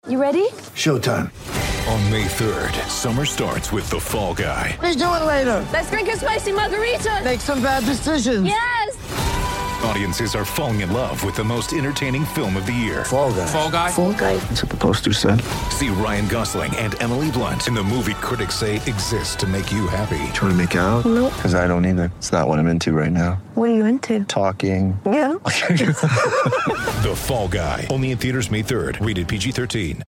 You ready? Showtime. On May 3rd, summer starts with The Fall Guy. Let's do it later. Let's drink a spicy margarita. Make some bad decisions. Yes! Audiences are falling in love with the most entertaining film of the year. Fall Guy. Fall Guy? Fall guy. That's what the poster said. See Ryan Gosling and Emily Blunt in the movie critics say exists to make you happy. Trying to make it out? Nope. Because I don't either. It's not what I'm into right now. What are you into? Talking. Yeah. The Fall Guy. Only in theaters May 3rd. Rated PG-13.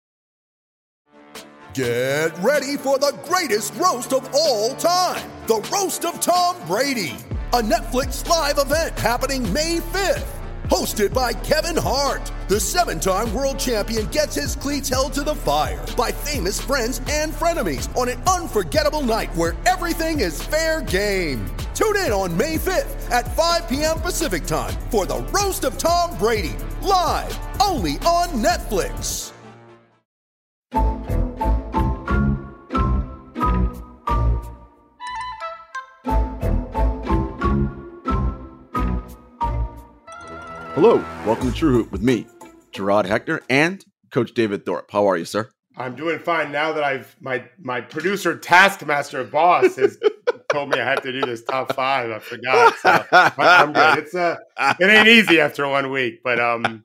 Get ready for the greatest roast of all time. The Roast of Tom Brady. A Netflix live event happening May 5th. Hosted by Kevin Hart. The 7-time world champion gets his cleats held to the fire by famous friends and frenemies on an unforgettable night where everything is fair game. Tune in on May 5th at 5 p.m. Pacific time for the Roast of Tom Brady. Live only on Netflix. Hello, welcome to True Hoop with me, Gerard Hector, and Coach David Thorpe. How are you, sir? I'm doing fine now that I've my producer taskmaster boss has told me I have to do this top 5. I forgot, so I'm good. It ain't easy after 1 week, but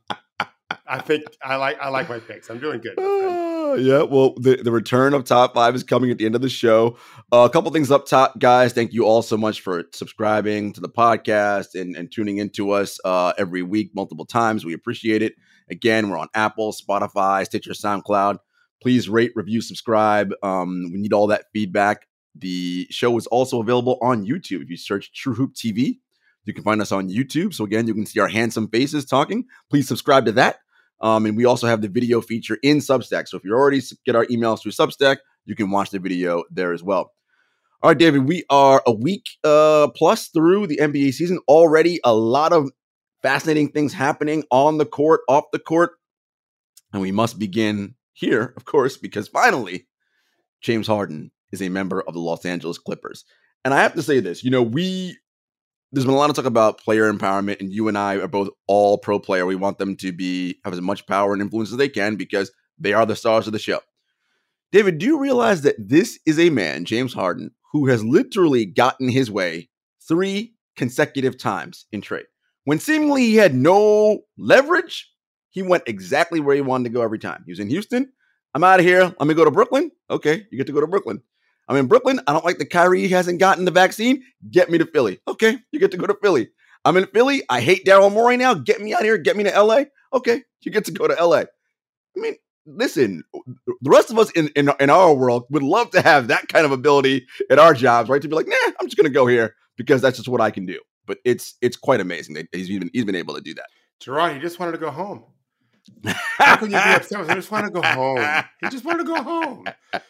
I think I like my picks. I'm doing good. Yeah, well, the return of top 5 is coming at the end of the show. A couple things up top, guys. Thank you all so much for subscribing to the podcast and tuning into us every week, multiple times. We appreciate it. Again, we're on Apple, Spotify, Stitcher, SoundCloud. Please rate, review, subscribe. We need all that feedback. The show is also available on YouTube. If you search True Hoop TV, you can find us on YouTube. So again, you can see our handsome faces talking. Please subscribe to that. And we also have the video feature in Substack. So if you already get our emails through Substack, you can watch the video there as well. All right, David, we are a week plus through the NBA season. Already a lot of fascinating things happening on the court, off the court. And we must begin here, of course, because finally, James Harden is a member of the Los Angeles Clippers. And I have to say this, there's been a lot of talk about player empowerment, and you and I are both all pro player. We want them to have as much power and influence as they can because they are the stars of the show. David, do you realize that this is a man, James Harden, who has literally gotten his way 3 consecutive times in trade? When seemingly he had no leverage, he went exactly where he wanted to go every time. He was in Houston. I'm out of here. Let me go to Brooklyn. Okay, you get to go to Brooklyn. I'm in Brooklyn. I don't like that Kyrie hasn't gotten the vaccine. Get me to Philly. Okay, you get to go to Philly. I'm in Philly. I hate Daryl Morey now. Get me out of here. Get me to LA. Okay, you get to go to LA. I mean, listen, the rest of us in our world would love to have that kind of ability at our jobs, right? To be like, nah, I'm just going to go here because that's just what I can do. But it's quite amazing that he's been able to do that. Gerard, he just wanted to go home. How can you be upset? I just want to go home. He just wanted to go home.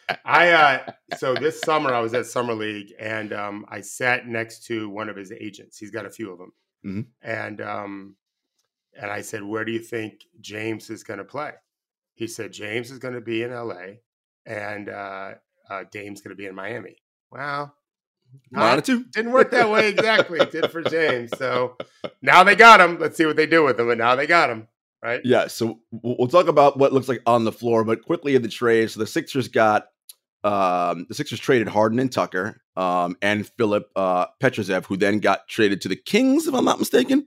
So this summer I was at Summer League and I sat next to one of his agents. He's got a few of them. Mm-hmm. And I said, where do you think James is going to play? He said, James is going to be in LA and Dame's going to be in Miami. Well, didn't work that way exactly. It did for James. So now they got him. Let's see what they do with him. And now they got him. Right. Yeah. So we'll talk about what looks like on the floor, but quickly in the trade. So the Sixers traded Harden and Tucker and Philip Petrusev, who then got traded to the Kings, if I'm not mistaken.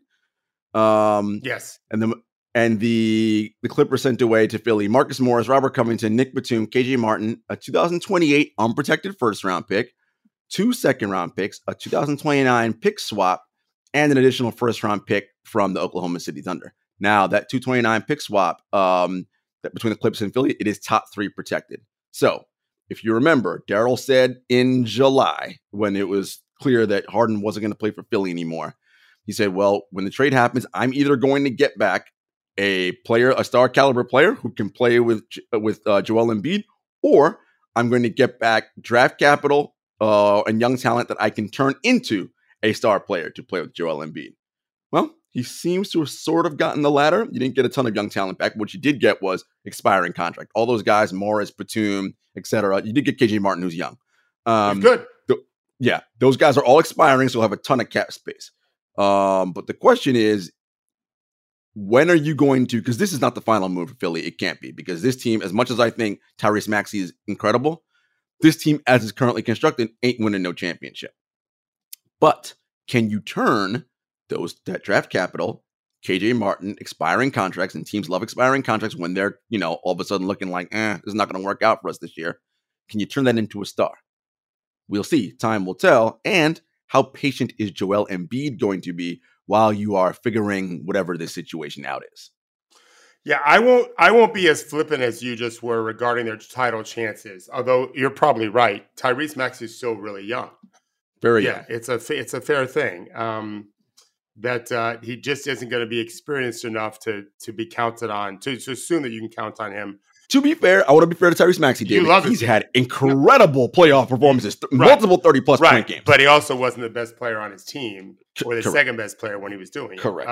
Yes. And the Clippers sent away to Philly Marcus Morris, Robert Covington, Nick Batum, KJ Martin, a 2028 unprotected first-round pick, 2 second-round picks, a 2029 pick swap, and an additional first-round pick from the Oklahoma City Thunder. Now, that 229 pick swap between the Clippers and Philly, it is top 3 protected. So, if you remember, Daryl said in July, when it was clear that Harden wasn't going to play for Philly anymore, he said, well, when the trade happens, I'm either going to get back a star caliber player who can play with Joel Embiid, or I'm going to get back draft capital and young talent that I can turn into a star player to play with Joel Embiid. Well, he seems to have sort of gotten the latter. You didn't get a ton of young talent back. What you did get was expiring contract. All those guys, Morris, Batum, etc. You did get KJ Martin, who's young. He's good. Those guys are all expiring, so he'll have a ton of cap space. But the question is, when are you going to, because this is not the final move for Philly. It can't be, because this team, as much as I think Tyrese Maxey is incredible, this team, as it's currently constructed, ain't winning no championship. But can you turn that draft capital, KJ Martin, expiring contracts, and teams love expiring contracts when they're, all of a sudden looking like, this is not going to work out for us this year. Can you turn that into a star? We'll see. Time will tell. And how patient is Joel Embiid going to be while you are figuring whatever this situation out is? Yeah, I won't be as flippant as you just were regarding their title chances. Although you're probably right. Tyrese Maxey is still really young. Very young. It's a fair thing. That he just isn't going to be experienced enough to be counted on, to assume that you can count on him. To be fair, I want to be fair to Tyrese Maxey, David. He's had incredible playoff performances, multiple 30-plus point games. But he also wasn't the best player on his team, or the Correct. second best player when he was doing it. Correct.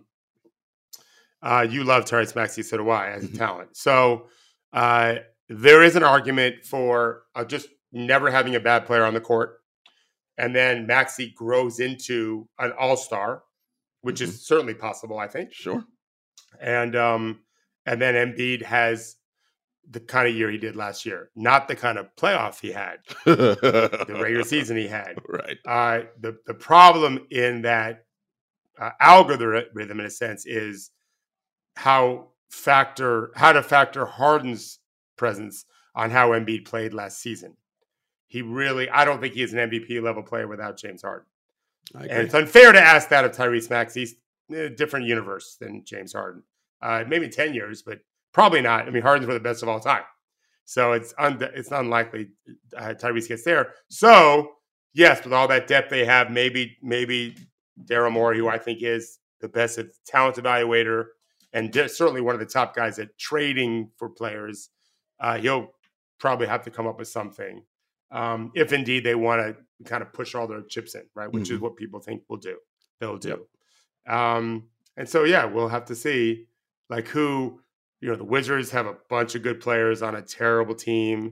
You love Tyrese Maxey, so do I, as a talent. So there is an argument for just never having a bad player on the court. And then Maxey grows into an all-star, which is certainly possible, I think. Sure. And then Embiid has the kind of year he did last year, not the kind of playoff he had, the regular season he had. Right. The problem in that algorithm, in a sense, is how to factor Harden's presence on how Embiid played last season. I don't think he is an MVP level player without James Harden. And it's unfair to ask that of Tyrese Maxey. He's in a different universe than James Harden. Maybe 10 years, but probably not. I mean, Harden's one of the best of all time. So it's unlikely Tyrese gets there. So, yes, with all that depth they have, maybe Daryl Morey, who I think is the best talent evaluator and certainly one of the top guys at trading for players, he'll probably have to come up with something. If indeed they want to kind of push all their chips in, right? Which is what people think they'll do. And so, yeah, we'll have to see like who, the Wizards have a bunch of good players on a terrible team.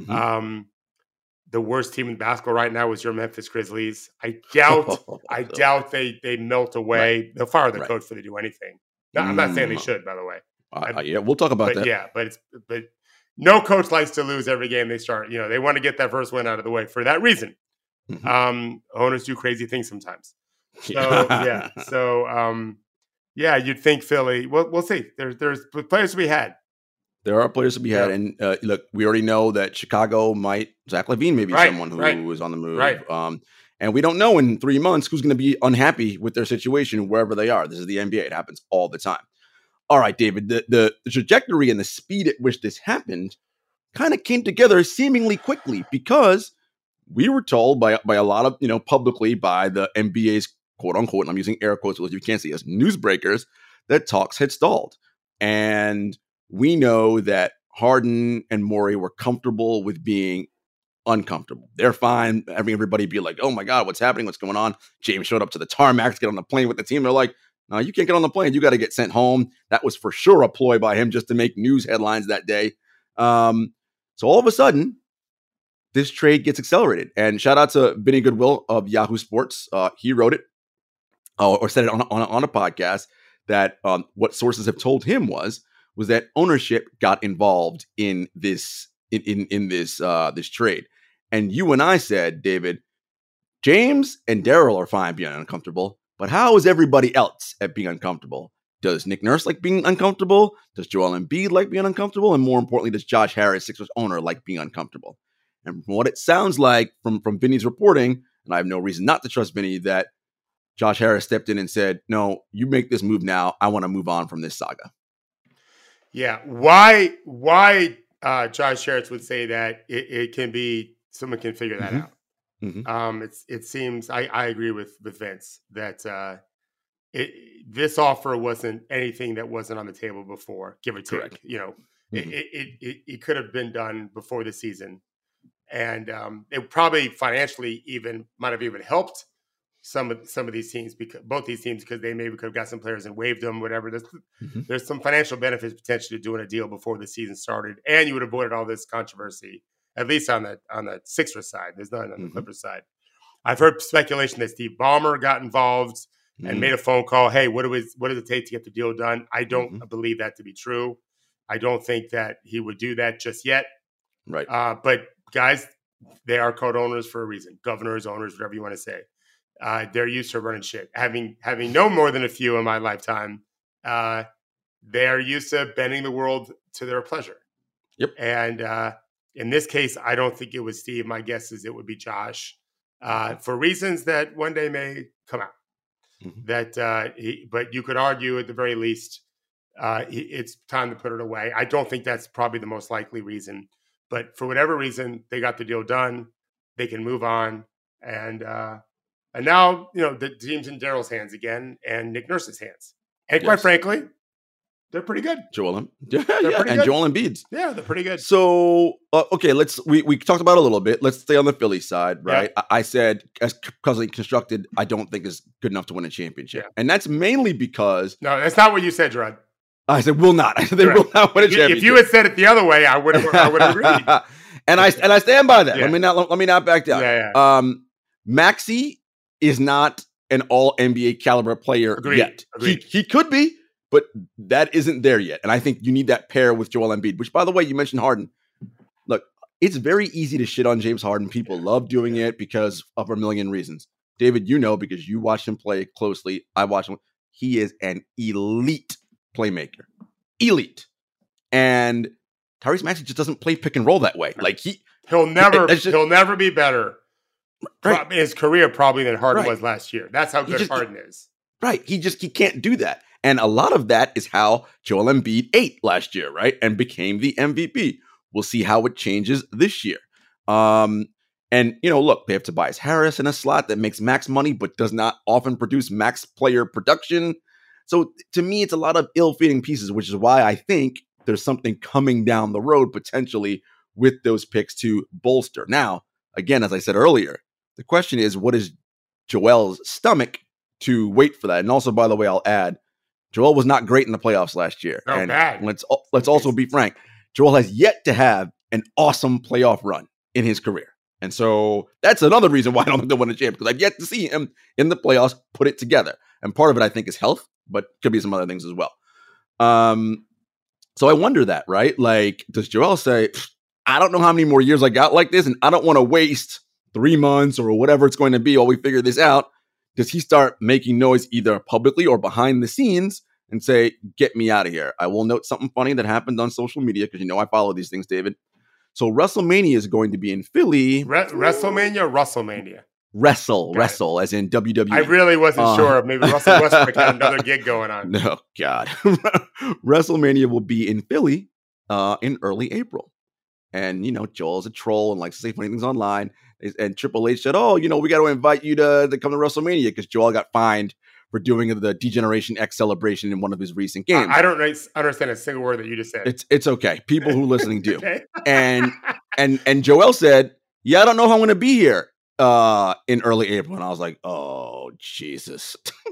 The worst team in basketball right now is your Memphis Grizzlies. I doubt they melt away. Right. They'll fire the coach before they do anything. No, I'm not saying they should, by the way. Yeah, we'll talk about that. Yeah, but no coach likes to lose every game they start. They want to get that first win out of the way for that reason. Owners do crazy things sometimes. So, you'd think Philly. We'll see. There's players to be had. There are players to be had. And look, we already know that Chicago Zach LaVine may be someone who is on the move. Right. And we don't know in 3 months who's going to be unhappy with their situation wherever they are. This is the NBA. It happens all the time. All right, David, the trajectory and the speed at which this happened kind of came together seemingly quickly because we were told by a lot of, publicly by the NBA's quote unquote, and I'm using air quotes because you can't see us, newsbreakers, that talks had stalled. And we know that Harden and Morey were comfortable with being uncomfortable. They're fine having everybody be like, oh my God, what's happening? What's going on? James showed up to the tarmac to get on the plane with the team. They're like, no, you can't get on the plane. You got to get sent home. That was for sure a ploy by him just to make news headlines that day. So all of a sudden, this trade gets accelerated. And shout out to Vinny Goodwill of Yahoo Sports. He wrote it or said it on a podcast that what sources have told him was that ownership got involved in this this trade. And you and I said, David, James and Daryl are fine being uncomfortable, but how is everybody else at being uncomfortable? Does Nick Nurse like being uncomfortable? Does Joel Embiid like being uncomfortable? And more importantly, does Josh Harris, Sixers owner, like being uncomfortable? And from what it sounds like from Vinny's reporting, and I have no reason not to trust Vinny, that Josh Harris stepped in and said, no, you make this move now. I want to move on from this saga. Yeah. Why Josh Harris would say that it can be, someone can figure that out. It seems, I agree with Vince that this offer wasn't anything that wasn't on the table before, give or take. Correct. It could have been done before the season. And it probably financially might have even helped some of these teams, because both these teams, because they maybe could have got some players and waived them, whatever. There's some financial benefits potentially to doing a deal before the season started, and you would have avoided all this controversy, at least on the Sixers side. There's none on the Clippers side. I've heard speculation that Steve Ballmer got involved and made a phone call. Hey, what does it take to get the deal done? I don't believe that to be true. I don't think that he would do that just yet. Right. But guys, they are co-owners for a reason. Governors, owners, whatever you want to say. They're used to running shit. Having no more than a few in my lifetime, they're used to bending the world to their pleasure. Yep. And in this case, I don't think it was Steve. My guess is it would be Josh, for reasons that one day may come out. But you could argue at the very least, it's time to put it away. I don't think that's probably the most likely reason, but for whatever reason, they got the deal done. They can move on, and now the team's in Daryl's hands again, and Nick Nurse's hands, and quite frankly, they're pretty good. Joel good. Embiid's. Yeah, they're pretty good. So, okay, we talked about it a little bit. Let's stay on the Philly side, right? Yeah. I said, as presently constructed, I don't think is good enough to win a championship. Yeah. And that's mainly because... No, that's not what you said, Gerard. I said, will not. I said, they will not win a championship. If you had said it the other way, I would have agreed. and I stand by that. Yeah. Let me not back down. Yeah. Maxey is not an all-NBA caliber player yet. Agreed. He could be. But that isn't there yet. And I think you need that pair with Joel Embiid, which, by the way, you mentioned Harden. Look, it's very easy to shit on James Harden. People love doing it because of a million reasons. David, because you watch him play closely. I watch him. He is an elite playmaker. Elite. And Tyrese Maxey just doesn't play pick and roll that way. Like he'll never be better in his career probably than Harden was last year. That's how good Harden is. Right. He can't do that. And a lot of that is how Joel Embiid ate last year, right? And became the MVP. We'll see how it changes this year. And, look, they have Tobias Harris in a slot that makes max money, but does not often produce max player production. So to me, it's a lot of ill-fitting pieces, which is why I think there's something coming down the road potentially with those picks to bolster. Now, again, as I said earlier, the question is, what is Joel's stomach to wait for that? And also, by the way, I'll add, Joel was not great in the playoffs last year. Oh, and bad. Let's also be frank. Joel has yet to have an awesome playoff run in his career. And so that's another reason why I don't think they'll win a championship, because I've yet to see him in the playoffs put it together. And part of it, I think, is health, but could be some other things as well. So I wonder that, right? Like, does Joel say, I don't know how many more years I got like this, and I don't want to waste 3 months or whatever it's going to be while we figure this out? Does he start making noise either publicly or behind the scenes and say, get me out of here? I will note something funny that happened on social media because I follow these things, David. So WrestleMania is going to be in Philly. WrestleMania? Wrestle, as in WWE. I really wasn't sure. Maybe Russell Westbrook had another gig going on. No, God. WrestleMania will be in Philly in early April. And, Joel's a troll and likes to say funny things online. And Triple H said, we got to invite you to come to WrestleMania because Joel got fined for doing the Degeneration X celebration in one of his recent games. I don't understand a single word that you just said. It's okay. People who are listening do. Okay. And Joel said, I don't know how I'm going to be here in early April. And I was like, oh, Jesus.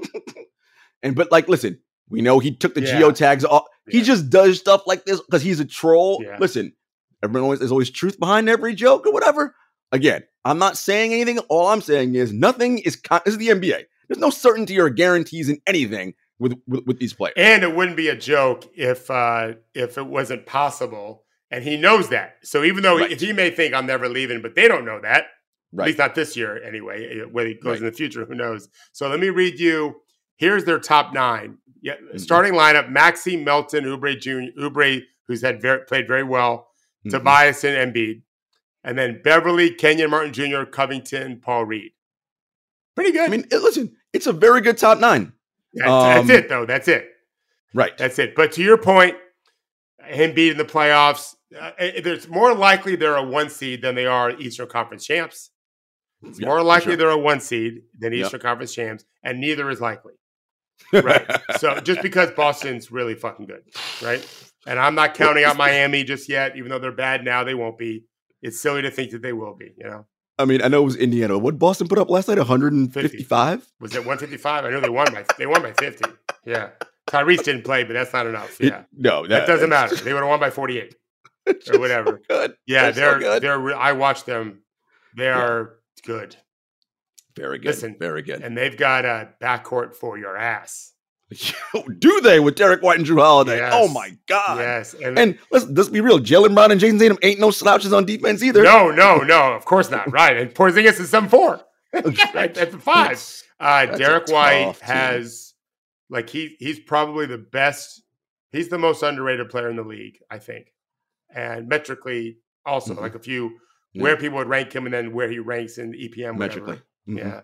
But listen, we know he took the geotags off. He just does stuff like this because he's a troll. Yeah. Listen, there's always truth behind every joke or whatever. Again, I'm not saying anything. All I'm saying is nothing is this is the NBA. There's no certainty or guarantees in anything with these players. And it wouldn't be a joke if it wasn't possible. And he knows that. So even though if he may think I'm never leaving, but they don't know that. Right. At least not this year anyway. Whether he goes in the future, who knows? So let me read you. Here's their top 9. Yeah, starting lineup: Maxey, Melton, Oubre, who's played very well, Tobias and Embiid. And then Beverly, Kenyon Martin Jr., Covington, Paul Reed. Pretty good. Listen, it's a very good top 9. That's it, though. That's it. Right. That's it. But to your point, him beating the playoffs, it's more likely they're a 1 seed than they are Eastern Conference champs. It's more likely they're a 1 seed than Eastern Conference champs, and neither is likely. Right. So just because Boston's really fucking good, right? And I'm not counting out Miami just yet, even though they're bad now, they won't be. It's silly to think that they will be, I know it was Indiana. What did Boston put up last night? 155? Was it 155? I know they won by 50. Yeah. Tyrese didn't play, but that's not enough. Yeah. That doesn't matter. They would have won by 48 or whatever. So good. Yeah, they're I watched them. They are good. Very good. Listen, very good. And they've got a backcourt for your ass. Do they with Derek White and Drew Holiday? Yes. Oh my God. Yes. And let's be real. Jaylen Brown and Jason Tatum ain't no slouches on defense either. No, of course not. Right. And Porzingis is 7'4". At the 5. Derek White has he's probably the best. He's the most underrated player in the league, I think. And metrically also, where people would rank him and then where he ranks in EPM. Metrically. Yeah.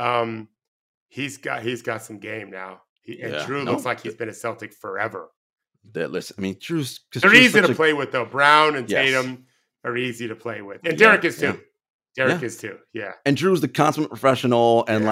He's got some game now. Drew looks like he's been a Celtic forever. Listen, I mean, Drew's easy to play with, though. Brown and Tatum are easy to play with. And Derek is too. Derek is too. Yeah. And Drew's the consummate professional, and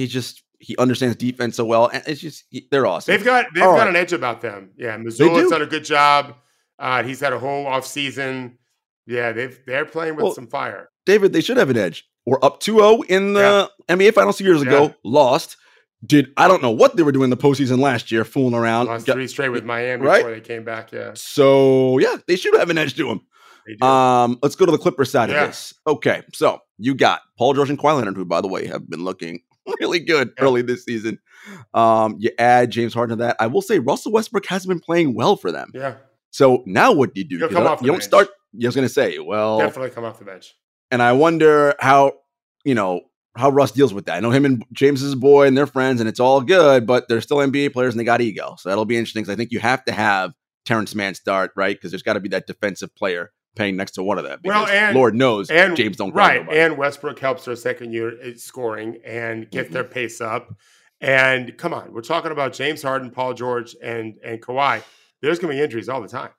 he understands defense so well. And it's just they're awesome. They've got an edge about them. Yeah. Missoula's done a good job. He's had a whole off season. Yeah, they're playing with some fire. David, they should have an edge. We're up 2-0 in the NBA Finals 2 years ago. Lost. I don't know what they were doing in the postseason last year, fooling around. Lost 3 straight with Miami before they came back. Yeah. So they should have an edge to them. Let's go to the Clippers side of this. Okay, so you got Paul George and Kawhi Leonard, who, by the way, have been looking really good early this season. You add James Harden to that. I will say Russell Westbrook hasn't been playing well for them. Yeah. So now what do you do? He'll come off the bench. Don't start. I was going to say, definitely come off the bench. And I wonder how Russ deals with that. I know him and James is a boy and they're friends and it's all good, but they're still NBA players and they got ego. So that'll be interesting because I think you have to have Terrence Mann start, right? Because there's got to be that defensive player playing next to one of them. Well, and Lord knows James don't right. And Westbrook helps their second year scoring and get their pace up. And come on, we're talking about James Harden, Paul George, and Kawhi. There's going to be injuries all the time.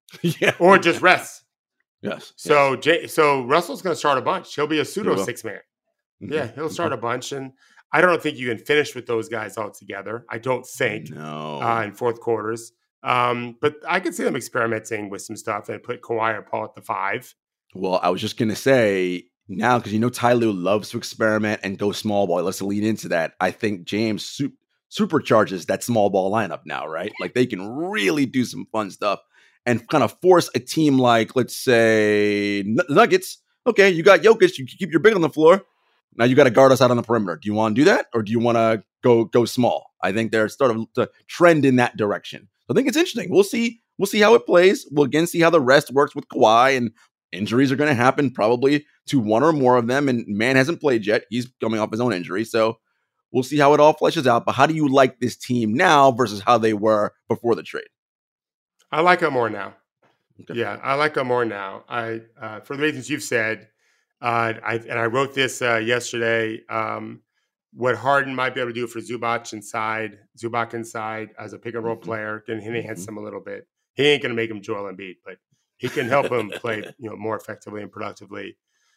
Or just rest. Yes. So Russell's going to start a bunch. He'll be a pseudo 6-man. Yeah, he'll start a bunch, and I don't think you can finish with those guys all together. I don't think in fourth quarters. But I could see them experimenting with some stuff and put Kawhi or Paul at the 5. Well, I was just going to say now, because Ty Lue loves to experiment and go small ball. Let's lean into that. I think James supercharges that small ball lineup now, right? Like they can really do some fun stuff and kind of force a team like, let's say, Nuggets. Okay, you got Jokic. You keep your big on the floor. Now you got to guard us out on the perimeter. Do you want to do that, or do you want to go small? I think they're sort of the trend in that direction. So I think it's interesting. We'll see how it plays. We'll again see how the rest works with Kawhi, and injuries are going to happen probably to one or more of them. And Mann hasn't played yet; he's coming off his own injury. So we'll see how it all fleshes out. But how do you like this team now versus how they were before the trade? I like them more now. Okay. Yeah, I like them more now. For the reasons you've said. I wrote this yesterday. What Harden might be able to do for Zubac inside as a pick and roll player can enhance him a little bit. He ain't going to make him Joel Embiid, but he can help him play more effectively and productively.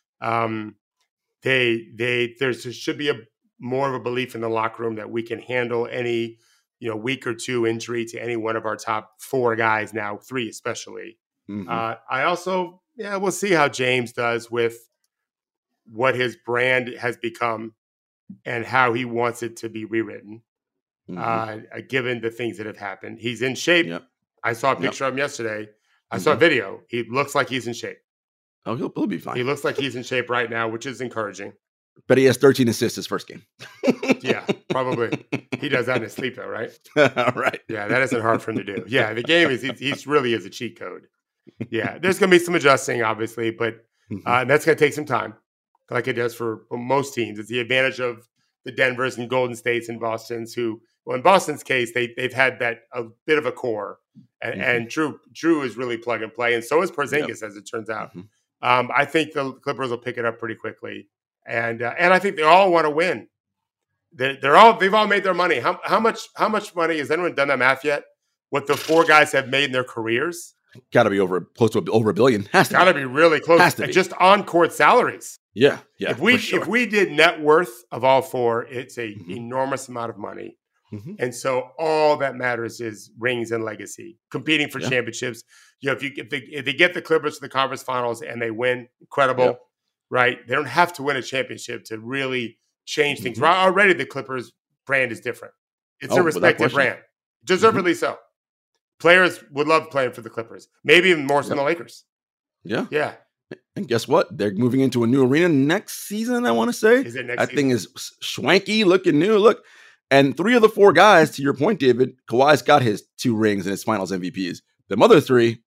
There should be more of a belief in the locker room that we can handle any week or two injury to any one of our top 4 guys now, 3 especially. I also we'll see how James does with what his brand has become and how he wants it to be rewritten, given the things that have happened. He's in shape. Yep. I saw a picture of him yesterday. I saw a video. He looks like he's in shape. Oh, he'll be fine. He looks like he's in shape right now, which is encouraging. But he has 13 assists his first game. Yeah, probably. He does that in his sleep, though, right? Right. Yeah, that isn't hard for him to do. Yeah, the game he's really is a cheat code. Yeah, there's going to be some adjusting, obviously, but that's going to take some time. Like it does for most teams. It's the advantage of the Denvers and Golden States and Bostons who, well, in Boston's case, they've had that a bit of a core. And Drew is really plug and play. And so is Porzingis, as it turns out. I think the Clippers will pick it up pretty quickly. And I think they all want to win. They've all made their money. How much money, has anyone done that math yet? What the 4 guys have made in their careers? Got to be close to over $1 billion. Has to got to be really close. Has to be. Just on court salaries. Yeah. If we did net worth of all 4, it's a enormous amount of money, and so all that matters is rings and legacy. Competing for championships. If they get the Clippers to the conference finals and they win, incredible, right? They don't have to win a championship to really change things. Already, the Clippers brand is different. It's a respected brand, deservedly so. Players would love playing for the Clippers, maybe even more so than the Lakers. Yeah. Yeah. And guess what? They're moving into a new arena next season, I want to say. Is it next That season? thing is swanky, looking new. Look, and 3 of the 4 guys, to your point, David, Kawhi's got his 2 rings and his finals MVPs. The other 3,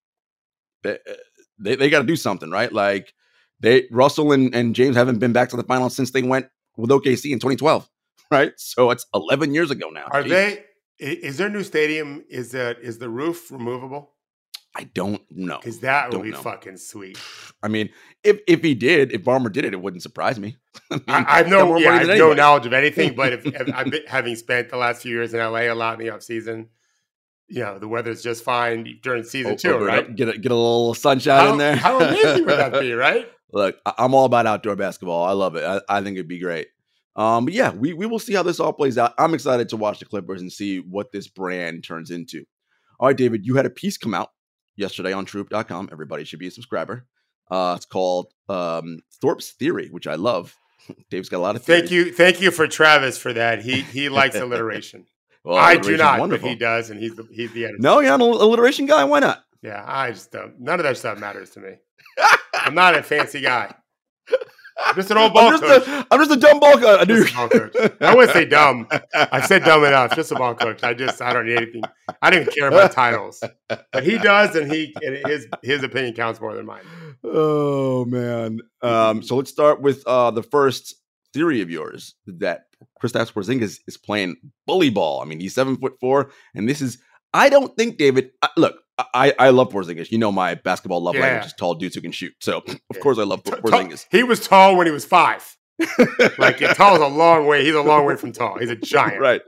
they got to do something, right? Like, Russell and James haven't been back to the finals since they went with OKC in 2012, right? So it's 11 years ago now. Is their new stadium, is the roof removable? I don't know. Because that would Don't be know. fucking sweet. I mean, if Ballmer did it, it wouldn't surprise me. I have no anybody. knowledge of anything, but if I've been, having spent the last few years in LA a lot in the off season, the weather's just fine during season 2, right? Get a little sunshine in there. How amazing would that be, right? Look, I'm all about outdoor basketball. I love it. I think it'd be great. But yeah, we will see how this all plays out. I'm excited to watch the Clippers and see what this brand turns into. All right, David, you had a piece come out yesterday on Troop.com. Everybody should be a subscriber. It's called Thorpe's Theory, which I love. Dave's got a lot of theories. Thank you for Travis for that. He likes alliteration. Well, I do not, wonderful. but he does, and he's the editor. No, you're not an alliteration guy. Why not? Yeah, I just don't. None of that stuff matters to me. I'm not a fancy guy. I'm just an old ball coach. I'm just a dumb ball coach. Just a ball coach. I wouldn't say dumb. I've said dumb enough. Just a ball coach. I don't need anything. I don't even care about titles. But he does, and his opinion counts more than mine. Oh man. So let's start with the first theory of yours that Kristaps Porzingis is playing bully ball. I mean, he's 7'4", and this is. I don't think David. Look, I love Porzingis. You know my basketball love language is tall dudes who can shoot. So of course I love Porzingis. He was tall when he was 5. Like tall is a long way. He's a long way from tall. He's a giant. Right.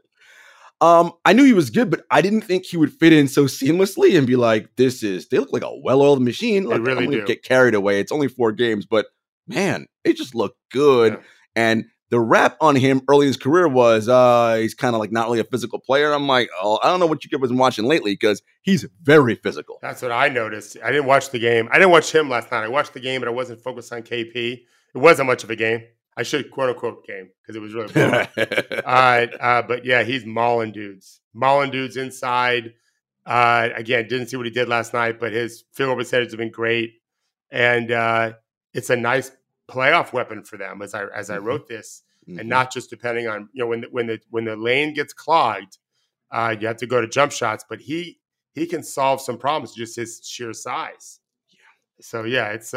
I knew he was good, but I didn't think he would fit in so seamlessly and be like, they look like a well-oiled machine. Like, they really do. Get carried away. It's only 4 games, but man, they just look good. Yeah. And the rap on him early in his career was he's kind of like not really a physical player. I'm like, oh, I don't know what you guys been watching lately because he's very physical. That's what I noticed. I didn't watch the game. I didn't watch him last night. I watched the game, but I wasn't focused on KP. It wasn't much of a game. I should quote unquote game because it was really boring. But yeah, he's mauling dudes inside. Again, didn't see what he did last night, but his field goal percentage has been great, and it's a nice playoff weapon for them. As I wrote this, and not just depending on when the lane gets clogged, you have to go to jump shots, but he can solve some problems just his sheer size. Yeah. So yeah, it's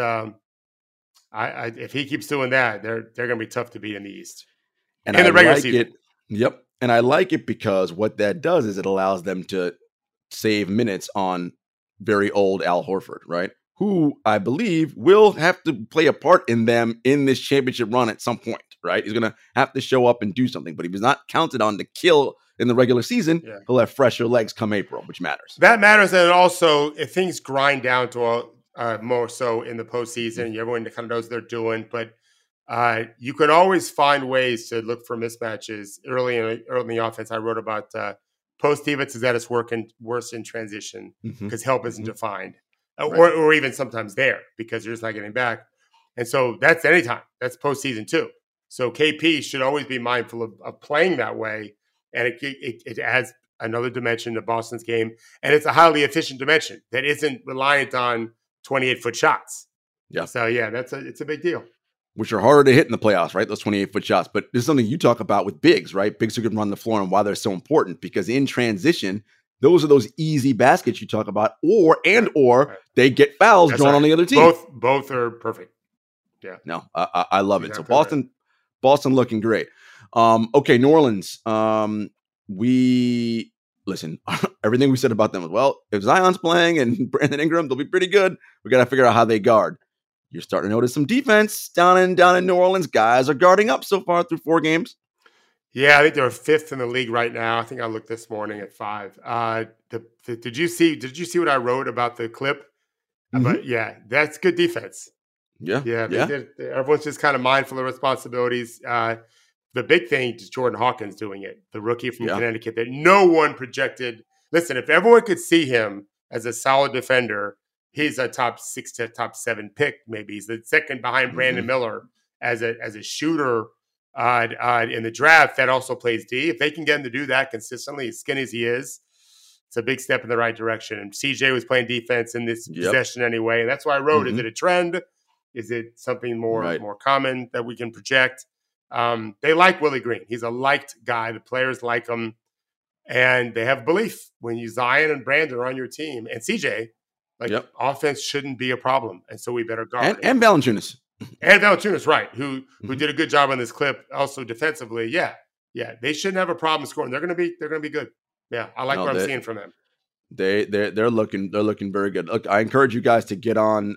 if he keeps doing that, they're going to be tough to beat in the East. And in the regular season. Yep. And I like it because what that does is it allows them to save minutes on very old Al Horford, right? Who I believe will have to play a part in them in this championship run at some point, right? He's going to have to show up and do something, but he was not counted on to kill in the regular season. Yeah. He'll have fresher legs come April, which matters. That matters. And also, if things grind down to more so in the postseason, everyone kind of knows what they're doing, but you can always find ways to look for mismatches early in the offense. I wrote about post defense is at its worst in transition because help isn't defined. Or even sometimes there because you're just not getting back. And so that's anytime. That's postseason too. So KP should always be mindful of playing that way. And it adds another dimension to Boston's game. And it's a highly efficient dimension that isn't reliant on 28-foot shots. Yeah. So yeah, it's a big deal. Which are harder to hit in the playoffs, right? Those 28-foot shots. But this is something you talk about with bigs, right? Bigs who can run the floor and why they're so important because in transition, those are those easy baskets you talk about, or they get fouls drawn on the other team. Both are perfect. Yeah. No, I love it. So Boston looking great. Okay, New Orleans. Listen, everything we said about them as well. If Zion's playing and Brandon Ingram, they'll be pretty good. We got to figure out how they guard. You're starting to notice some defense down in New Orleans. Guys are guarding up so far through 4 games. Yeah, I think they're 5th in the league right now. I think I looked this morning at 5. Did you see what I wrote about the clip? But yeah, that's good defense. Yeah. Everyone's just kind of mindful of responsibilities. The big thing is Jordan Hawkins doing it, the rookie from Connecticut that no one projected. Listen, if everyone could see him as a solid defender, he's a top 6 to top 7 pick. Maybe he's the second behind Brandon Miller as a shooter. In the draft that also plays D. If they can get him to do that consistently, as skinny as he is, it's a big step in the right direction. And CJ was playing defense in this possession anyway. And that's why I wrote, is it a trend? Is it something more Right. more common that we can project? They like Willie Green. He's a liked guy. The players like him, and they have belief when you Zion and Brandon are on your team, and CJ. Yep. Offense shouldn't be a problem, and so we better guard. And Valanciunas. And Valanciunas, right? Who did a good job on this clip, also defensively. Yeah, they shouldn't have a problem scoring. They're gonna be good. Yeah, I like what I'm seeing from them. They're looking very good. Look, I encourage you guys to get on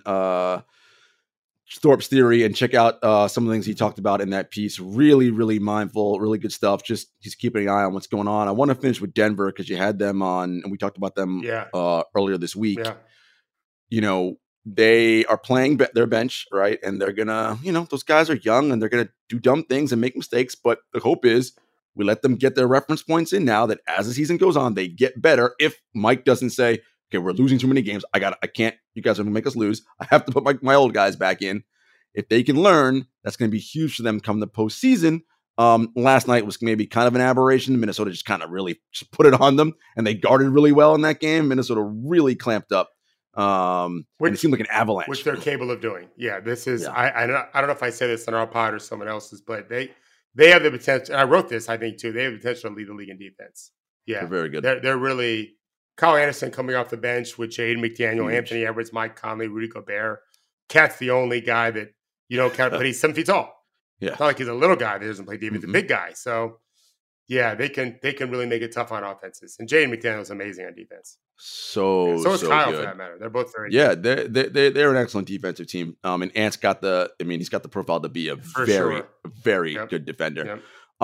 Thorpe's theory and check out some of the things he talked about in that piece. Really, really mindful, really good stuff. Just keeping an eye on what's going on. I want to finish with Denver because you had them on, and we talked about them earlier this week. Yeah. You know, they are playing their bench, right? And they're gonna, those guys are young and they're gonna do dumb things and make mistakes. But the hope is we let them get their reference points in now, that as the season goes on, they get better. If Mike doesn't say, okay, we're losing too many games, I can't, you guys are gonna make us lose, I have to put my old guys back in. If they can learn, that's gonna be huge for them come the postseason. Last night was maybe kind of an aberration. Minnesota just kind of really just put it on them, and they guarded really well in that game. Minnesota really clamped up. And it seemed like an avalanche, which they're capable of doing. Yeah, this is. Yeah. I don't know if I say this on our pod or someone else's, but they have the potential. And I wrote this, I think too. They have the potential to lead the league in defense. Yeah, they're very good. They're really. Kyle Anderson coming off the bench with Jaden McDaniel, Huge. Anthony Edwards, Mike Conley, Rudy Gobert. Cat's the only guy that you don't count, but he's 7 feet tall. Yeah, it's not like he's a little guy that doesn't play defense. He's a big guy, so. Yeah, they can really make it tough on offenses. And Jaden McDaniel is amazing on defense. So is Kyle good. For that matter. They're both very good. They're an excellent defensive team. And Ant's got he's got the profile to be a very good defender. Yep.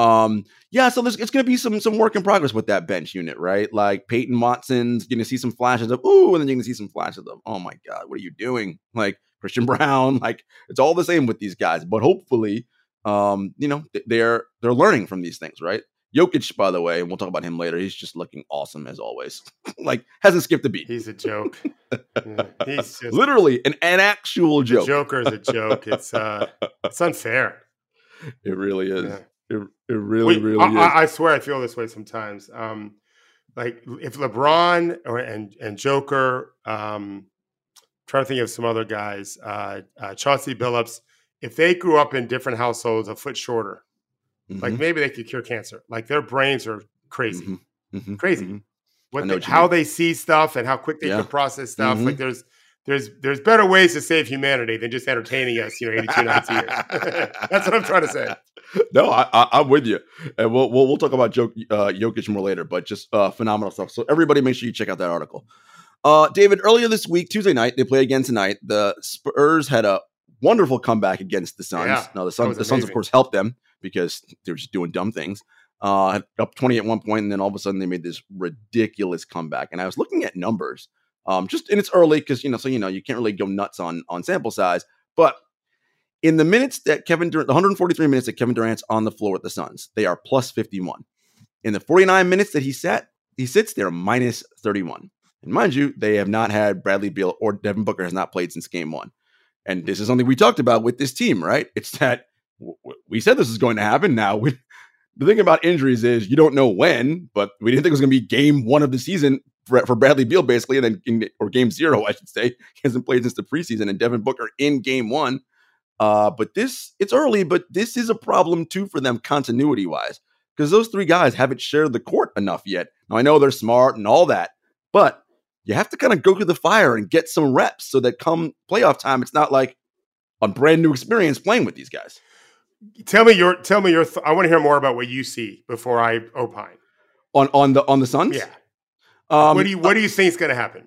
So it's going to be some work in progress with that bench unit, right? Like Peyton Watson's going to see some flashes of, and then you're going to see some flashes of, oh my God, what are you doing? Like Christian Brown, like it's all the same with these guys, but hopefully, they're learning from these things, right? Jokic, by the way, and we'll talk about him later, he's just looking awesome as always. Like, hasn't skipped a beat. He's a joke. He's just literally an actual joke. Joker is a joke. It's unfair. It really is. Yeah. It really is. I swear I feel this way sometimes. Like if LeBron and Joker, trying to think of some other guys, Chauncey Billups, if they grew up in different households a foot shorter, like maybe they could cure cancer. Like their brains are crazy, crazy. How they see stuff and how quick they can process stuff. Like there's better ways to save humanity than just entertaining us, 82 nights a year. That's what I'm trying to say. No, I'm with you, and we'll talk about Jokic more later. But just phenomenal stuff. So everybody, make sure you check out that article. David, earlier this week, Tuesday night, they play again tonight. The Spurs had a wonderful comeback against the Suns. Yeah, now the Suns, of course, helped them because they were just doing dumb things. Up 20 at one point, and then all of a sudden they made this ridiculous comeback. And I was looking at numbers, and it's early because you can't really go nuts on sample size. But in the minutes that the 143 minutes that Kevin Durant's on the floor with the Suns, they are plus 51. In the 49 minutes that he sits, they're minus 31. And mind you, they have not had Bradley Beal or Devin Booker has not played since game one. And this is something we talked about with this team, right? It's that we said this is going to happen. Now, the thing about injuries is you don't know when, but we didn't think it was going to be game one of the season for Bradley Beal, basically, and then or game zero, I should say. He hasn't played since the preseason, and Devin Booker in game one. But it's early, but this is a problem too for them continuity-wise, because those three guys haven't shared the court enough yet. Now, I know they're smart and all that, but you have to kind of go through the fire and get some reps so that come playoff time, it's not like a brand new experience playing with these guys. Tell me your. I want to hear more about what you see before I opine on the Suns. Yeah. What do you think is going to happen?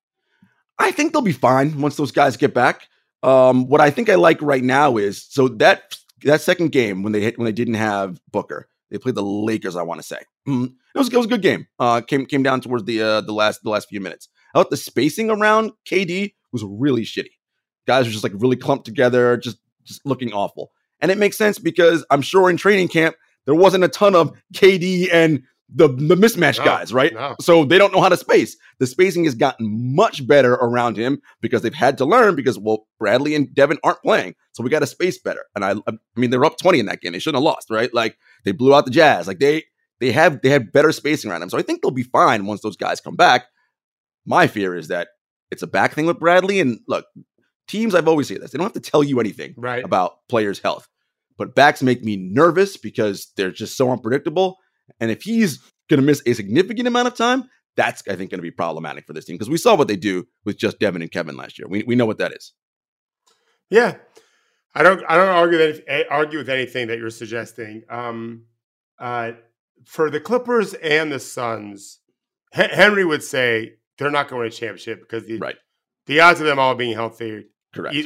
I think they'll be fine once those guys get back. What I think I like right now is that second game when they didn't have Booker, they played the Lakers. I want to say it was a good game. Came down towards the last few minutes. I thought the spacing around KD was really shitty. Guys were just like really clumped together, just looking awful. And it makes sense because I'm sure in training camp, there wasn't a ton of KD and the mismatch guys, right? No. So they don't know how to space. The spacing has gotten much better around him because they've had to learn because, Bradley and Devin aren't playing. So we got to space better. And I mean, they were up 20 in that game. They shouldn't have lost, right? Like they blew out the Jazz. Like they had better spacing around them. So I think they'll be fine once those guys come back. My fear is that it's a back thing with Bradley. And look, teams, I've always said this. They don't have to tell you anything Right. about players' health. But backs make me nervous because they're just so unpredictable. And if he's going to miss a significant amount of time, that's, I think, going to be problematic for this team because we saw what they do with just Devin and Kevin last year. We know what that is. Yeah. I don't argue with anything that you're suggesting. For the Clippers and the Suns, Henry would say they're not going to win a championship because the odds of them all being healthy. Correct.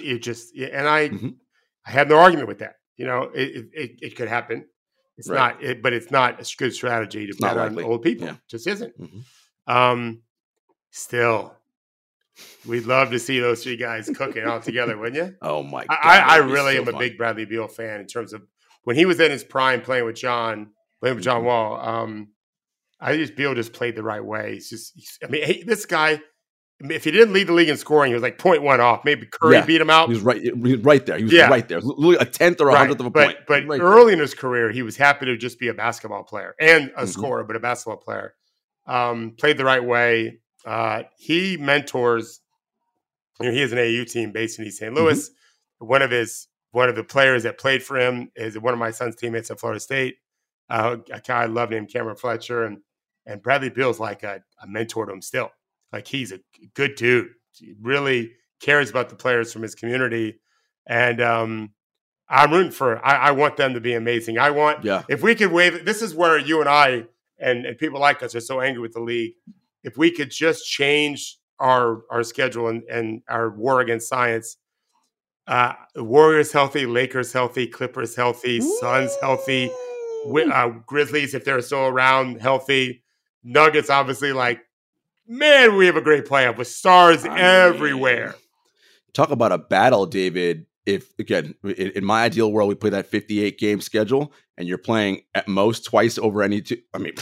I have no argument with that. It could happen. It's not, but it's not a good strategy to bet on old people. Yeah. It just isn't. Mm-hmm. Still, we'd love to see those three guys cooking all together, wouldn't you? Oh my God! I really am a big Bradley Beal fan in terms of when he was in his prime playing with John Wall. Beal just played the right way. This guy. If he didn't lead the league in scoring, he was like 0.1 off. Maybe Curry beat him out. He was right there. He was right there. Literally a 10th or a 100th of a point. But early in his career, he was happy to just be a basketball player and a scorer, but a basketball player. Played the right way. He mentors. He has an AAU team based in East St. Louis. Mm-hmm. One of the players that played for him is one of my son's teammates at Florida State. A guy I love named Cameron Fletcher, and Bradley Beal's like a mentor to him still. Like he's a good dude. He really cares about the players from his community. And I'm rooting for I want them to be amazing. If we could waive it, this is where you and I and people like us are so angry with the league. If we could just change our schedule and our war against science, Warriors healthy, Lakers healthy, Clippers healthy, Suns healthy, Grizzlies, if they're still around, healthy, Nuggets obviously man, we have a great playoff with stars everywhere. Talk about a battle, David. If, again, in my ideal world, we play that 58-game schedule, and you're playing at most twice over any two. I mean,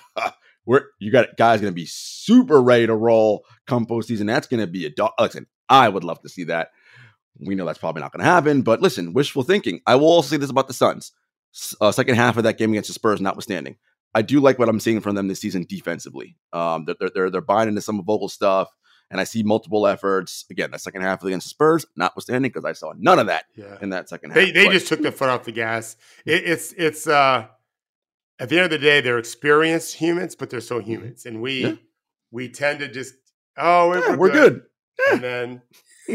you got guys going to be super ready to roll come postseason. That's going to be listen, I would love to see that. We know that's probably not going to happen, but listen, wishful thinking. I will also say this about the Suns. Second half of that game against the Spurs notwithstanding. I do like what I'm seeing from them this season defensively. They're buying into some of Vogel's stuff, and I see multiple efforts. Again, that second half against the Spurs, notwithstanding, because I saw none of that in that second half. They just took the foot off the gas. It's at the end of the day, they're experienced humans, but they're still humans, and we tend to just we're good. And then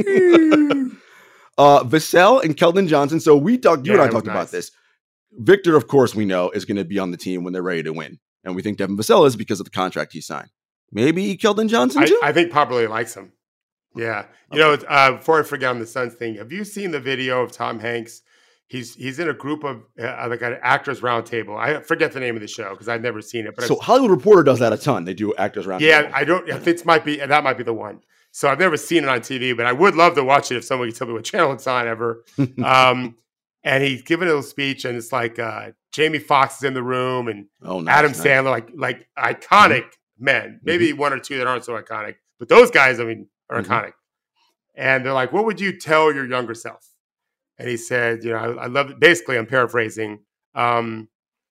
Vassell and Keldon Johnson. So you and I talked about this. Victor, of course, we know is going to be on the team when they're ready to win. And we think Devin Vassell is because of the contract he signed. Maybe Keldon Johnson, too? I think Pop really likes him. Yeah. Okay. Before I forget on the Suns thing, have you seen the video of Tom Hanks? He's in a group of an actors roundtable. I forget the name of the show because I've never seen it. But Hollywood Reporter does that a ton. They do actors roundtable. Yeah, I don't. That might be the one. So I've never seen it on TV, but I would love to watch it if someone could tell me what channel it's on ever. And he's giving a little speech, and it's like Jamie Foxx is in the room, and Adam Sandler, like iconic men. Maybe one or two that aren't so iconic, but those guys, are iconic. And they're like, "What would you tell your younger self?" And he said, I love it. Basically, I'm paraphrasing. When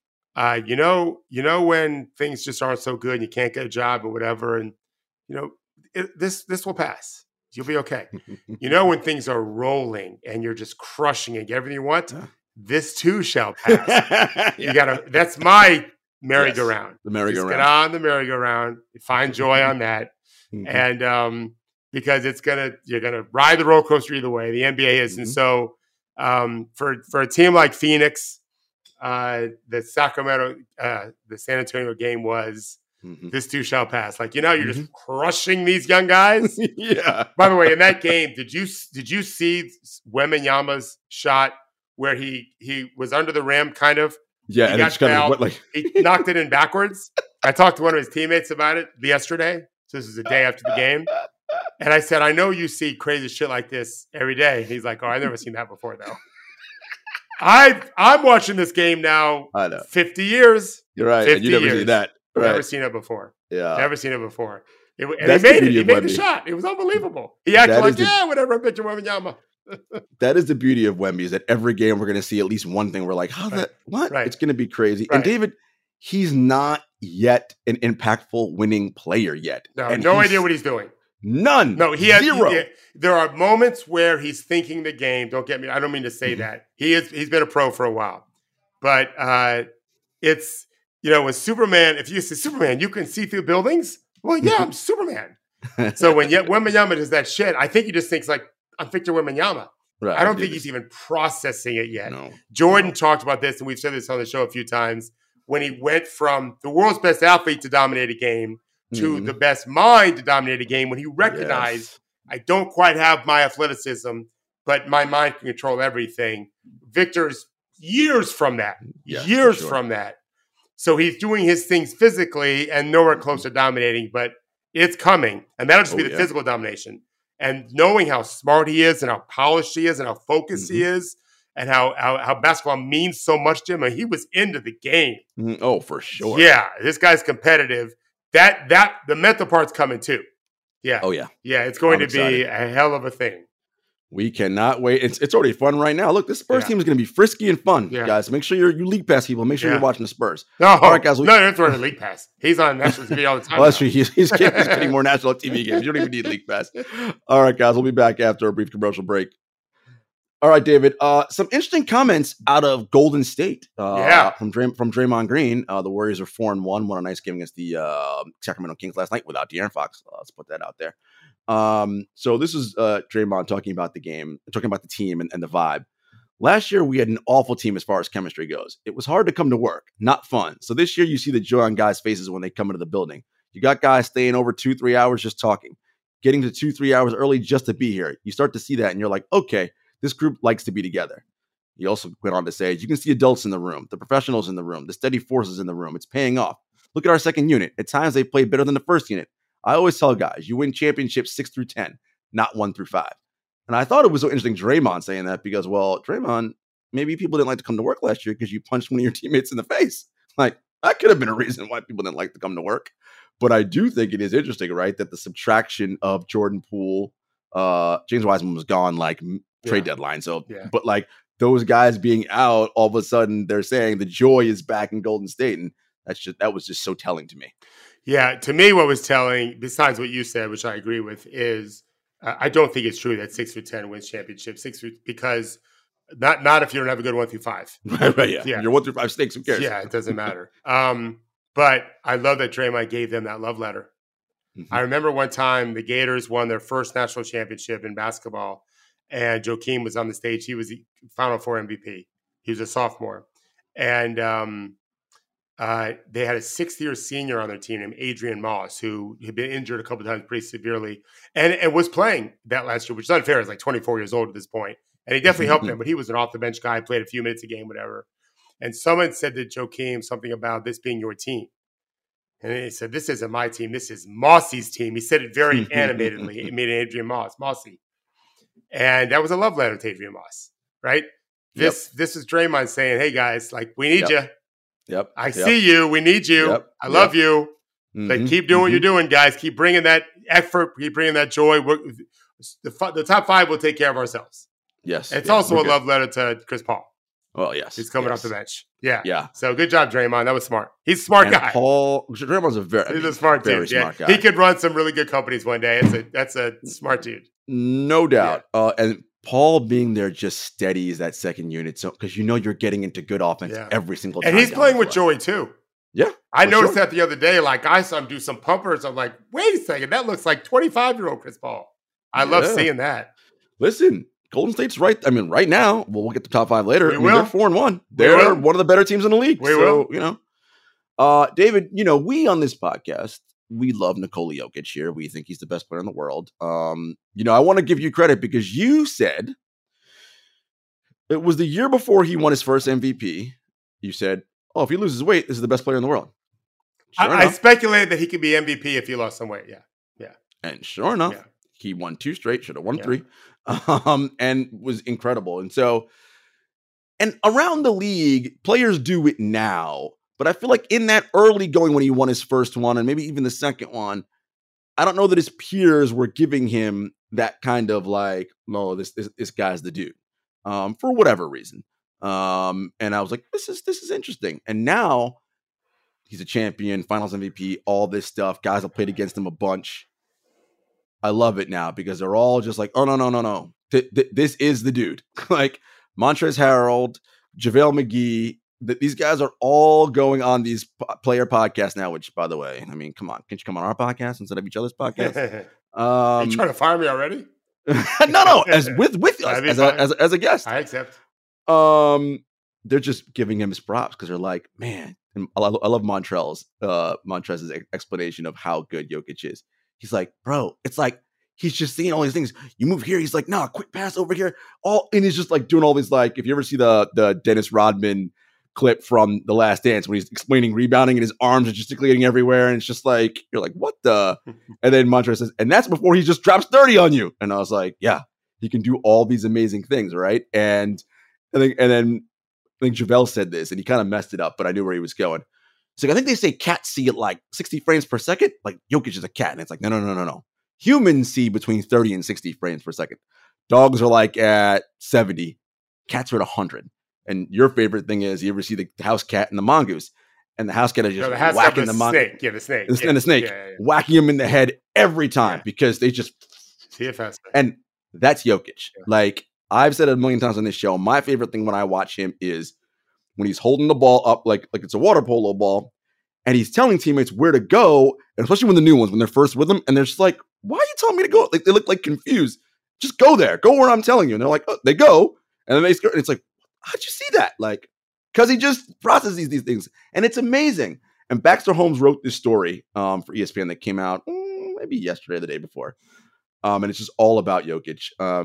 things just aren't so good and you can't get a job or whatever, and this will pass. You'll be okay. When things are rolling and you're just crushing and get everything you want, this too shall pass. That's my merry-go-round. The merry-go-round. Just get on the merry-go-round. Find joy on that. And because you're gonna ride the roller coaster either way. The NBA is. And so for a team like Phoenix, the San Antonio game was this too shall pass. You're just crushing these young guys. Yeah. By the way, in that game, did you see Wembanyama's shot where he was under the rim, kind of? Yeah, and it's kind of he knocked it in backwards. I talked to one of his teammates about it yesterday. So this is the day after the game, and I said, "I know you see crazy shit like this every day." And he's like, "Oh, I've never seen that before, though." I'm watching this game now. I know. 50 years. You're right. And you never see that. Right. Never seen it before. Yeah. Never seen it before. He made the shot. It was unbelievable. He acted whatever, I bet you Wembanyama. That is the beauty of Wemby, is that every game we're going to see at least one thing. We're like, what? Right. It's going to be crazy. Right. And David, he's not yet an impactful winning player yet. No idea what he's doing. None. No, he has zero. There are moments where he's thinking the game. Don't get me. I don't mean to say that. He's been a pro for a while, but it's with Superman. If you see Superman, you can see through buildings. Well, yeah, I'm Superman. So when Wembanyama does that shit, I think he just thinks like I'm Victor Wembanyama. Right. I don't think he's even processing it yet. No. Jordan talked about this, and we've said this on the show a few times. When he went from the world's best athlete to dominate a game to the best mind to dominate a game, when he recognized, I don't quite have my athleticism, but my mind can control everything. Victor's years from that. From that. So he's doing his things physically and nowhere close to dominating, but it's coming. And that'll just be the physical domination. And knowing how smart he is and how polished he is and how focused he is and how basketball means so much to him. And he was into the game. Oh, for sure. Yeah, this guy's competitive. The mental part's coming too. Yeah. Oh, yeah. Yeah, it's going I'm to be a hell of a thing. We cannot wait. It's already fun right now. Look, this Spurs team is going to be frisky and fun, guys. Make sure you league pass people. Make sure you're watching the Spurs. No, all right, guys. That's right. League pass. He's on national TV all the time. Well, that's true. He's getting more national TV games. You don't even need league pass. All right, guys. We'll be back after a brief commercial break. All right, David. Some interesting comments out of Golden State. From Draymond Green. The Warriors are 4-1. Won a nice game against the Sacramento Kings last night without De'Aaron Fox. Let's put that out there. So this is Draymond talking about the game, talking about the team and the vibe. Last year, we had an awful team as far as chemistry goes. It was hard to come to work, not fun. So this year, you see the joy on guys' faces when they come into the building. You got guys staying over 2-3 hours just talking, getting to 2-3 hours early just to be here. You start to see that and you're like, okay, this group likes to be together. He also went on to say, you can see adults in the room, the professionals in the room, the steady forces in the room. It's paying off. Look at our second unit. At times, they play better than the first unit. I always tell guys, you win championships 6 through 10, not 1 through 5. And I thought it was so interesting Draymond saying that because, well, Draymond, maybe people didn't like to come to work last year because you punched one of your teammates in the face. Like, that could have been a reason why people didn't like to come to work. But I do think it is interesting, right, that the subtraction of Jordan Poole, James Wiseman was gone like trade deadline. So, but like those guys being out, all of a sudden they're saying the joy is back in Golden State. And that was just so telling to me. Yeah, to me, what was telling, besides what you said, which I agree with, is I don't think it's true that 6 through 10 wins championships. Because not if you don't have a good 1 through 5. Right, yeah. Your 1 through 5 stinks. Who cares? Yeah, it doesn't matter. But I love that Draymond gave them that love letter. I remember one time the Gators won their first national championship in basketball, and Joakim was on the stage. He was the Final Four MVP. He was a sophomore, and they had a 6th-year senior on their team named Adrian Moss, who had been injured a couple of times pretty severely and was playing that last year, which is unfair. He's like 24 years old at this point. And he definitely helped them, but he was an off-the-bench guy, played a few minutes a game, whatever. And someone said to Joakim something about this being your team. And he said, this isn't my team. This is Mossy's team. He said it very animatedly. It made Adrian Mossy. And that was a love letter to Adrian Moss, right? This is Draymond saying, hey, guys, like, we need you. Yep. I see you. We need you. I love you. Like, keep doing what you're doing, guys. Keep bringing that effort. Keep bringing that joy. The top 5 will take care of ourselves. Yes. It's also a love letter to Chris Paul. Well, yes. He's coming off the bench. Yeah. Yeah. So good job, Draymond. That was smart. He's a smart guy. Draymond's He's a smart dude. Smart guy. He could run some really good companies one day. That's a smart dude. No doubt. And Paul being there just steadies that second unit. So because you're getting into good offense every single time. And he's playing with joy too. Yeah. I noticed that the other day. Like I saw him do some pumpers. I'm like, wait a second, that looks like 25-year-old Chris Paul. I love seeing that. Listen, Golden State's right. I mean, right now, we'll get the top 5 later. We will. They're 4-1. They're one of the better teams in the league. We will. David, we on this podcast, we love Nikola Jokic here. We think he's the best player in the world. I want to give you credit because you said it was the year before he won his first MVP. You said, oh, if he loses weight, this is the best player in the world. I speculated that he could be MVP if he lost some weight. Yeah. And sure enough, he won 2 straight, should have won 3, and was incredible. And so, and around the league, players do it now. But I feel like in that early going when he won his first one and maybe even the second one, I don't know that his peers were giving him that kind of like, no, this guy's the dude, for whatever reason. And I was like, this is interesting. And now he's a champion, Finals MVP, all this stuff. Guys have played against him a bunch. I love it now because they're all just like, oh, no. This is the dude. Like Montrezl Harrell, JaVale McGee. These guys are all going on these player podcasts now, which, by the way, I mean, come on. Can't you come on our podcast instead of each other's podcast? You trying to fire me already? No, as with us, as a guest. I accept. They're just giving him his props because they're like, man, I love Montrezl's explanation of how good Jokic is. He's like, bro, it's like he's just seeing all these things. You move here, he's like, no, quick pass over here. And he's just like doing all these, like, if you ever see the Dennis Rodman clip from The Last Dance when he's explaining rebounding and his arms are gesticulating everywhere, and it's just like, you're like, what the? And then Montrezl says, and that's before he just drops 30 on you. And I was like, yeah, he can do all these amazing things, right? And I think JaVale said this, and he kind of messed it up, but I knew where he was going. So I think they say cats see at like 60 frames per second. Like Jokic is a cat, and it's like, no. Humans see between 30 and 60 frames per second. Dogs are like at 70. Cats are at 100. And your favorite thing is, you ever see the house cat and the mongoose, and the house cat is just whacking the snake. Yeah, the snake. And the snake, whacking him in the head every time because they just TFS. And that's Jokic. Yeah. Like I've said it a million times on this show, my favorite thing when I watch him is when he's holding the ball up like it's a water polo ball, and he's telling teammates where to go, and especially when the new ones, when they're first with him, and they're just like, why are you telling me to go? Like they look like confused. Just go there. Go where I'm telling you. And they're like, oh, they go. And then they score. And it's like, how'd you see that? Like, because he just processes these things. And it's amazing. And Baxter Holmes wrote this story for ESPN that came out maybe yesterday or the day before. And it's just all about Jokic.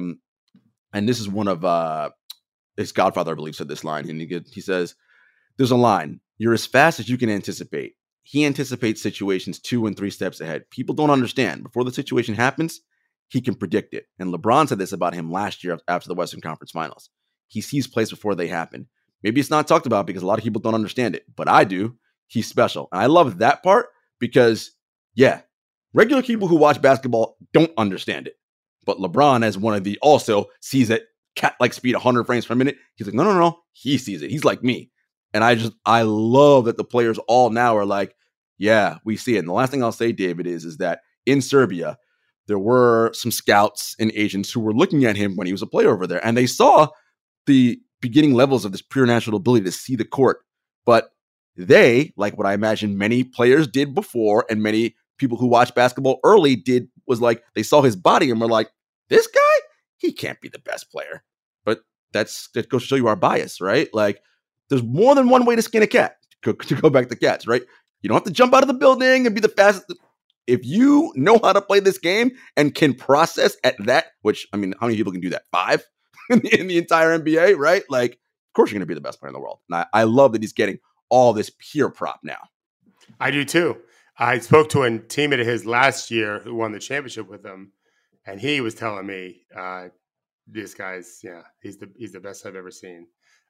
And this is one of his godfather, I believe, said this line. And he says, there's a line. You're as fast as you can anticipate. He anticipates situations 2 and 3 steps ahead. People don't understand. Before the situation happens, he can predict it. And LeBron said this about him last year after the Western Conference Finals. He sees plays before they happen. Maybe it's not talked about because a lot of people don't understand it, but I do. He's special. And I love that part because, yeah, regular people who watch basketball don't understand it. But LeBron, as one of the also sees it cat-like speed, 100 frames per minute. He's like, no. He sees it. He's like me. And I love that the players all now are like, yeah, we see it. And the last thing I'll say, David, is that in Serbia, there were some scouts and agents who were looking at him when he was a player over there. And they saw the beginning levels of this pure natural ability to see the court. But they, like what I imagine many players did before, and many people who watch basketball early did, was like, they saw his body and were like, this guy, he can't be the best player. But that goes to show you our bias, right? Like, there's more than one way to skin a cat, to go back to cats, right? You don't have to jump out of the building and be the fastest. If you know how to play this game and can process at that, which, I mean, how many people can do that? 5 in the entire NBA, right? Like, of course you're going to be the best player in the world. And I love that he's getting all this pure prop now. I do too. I spoke to a teammate of his last year who won the championship with him, and he was telling me, this guy's, he's the best I've ever seen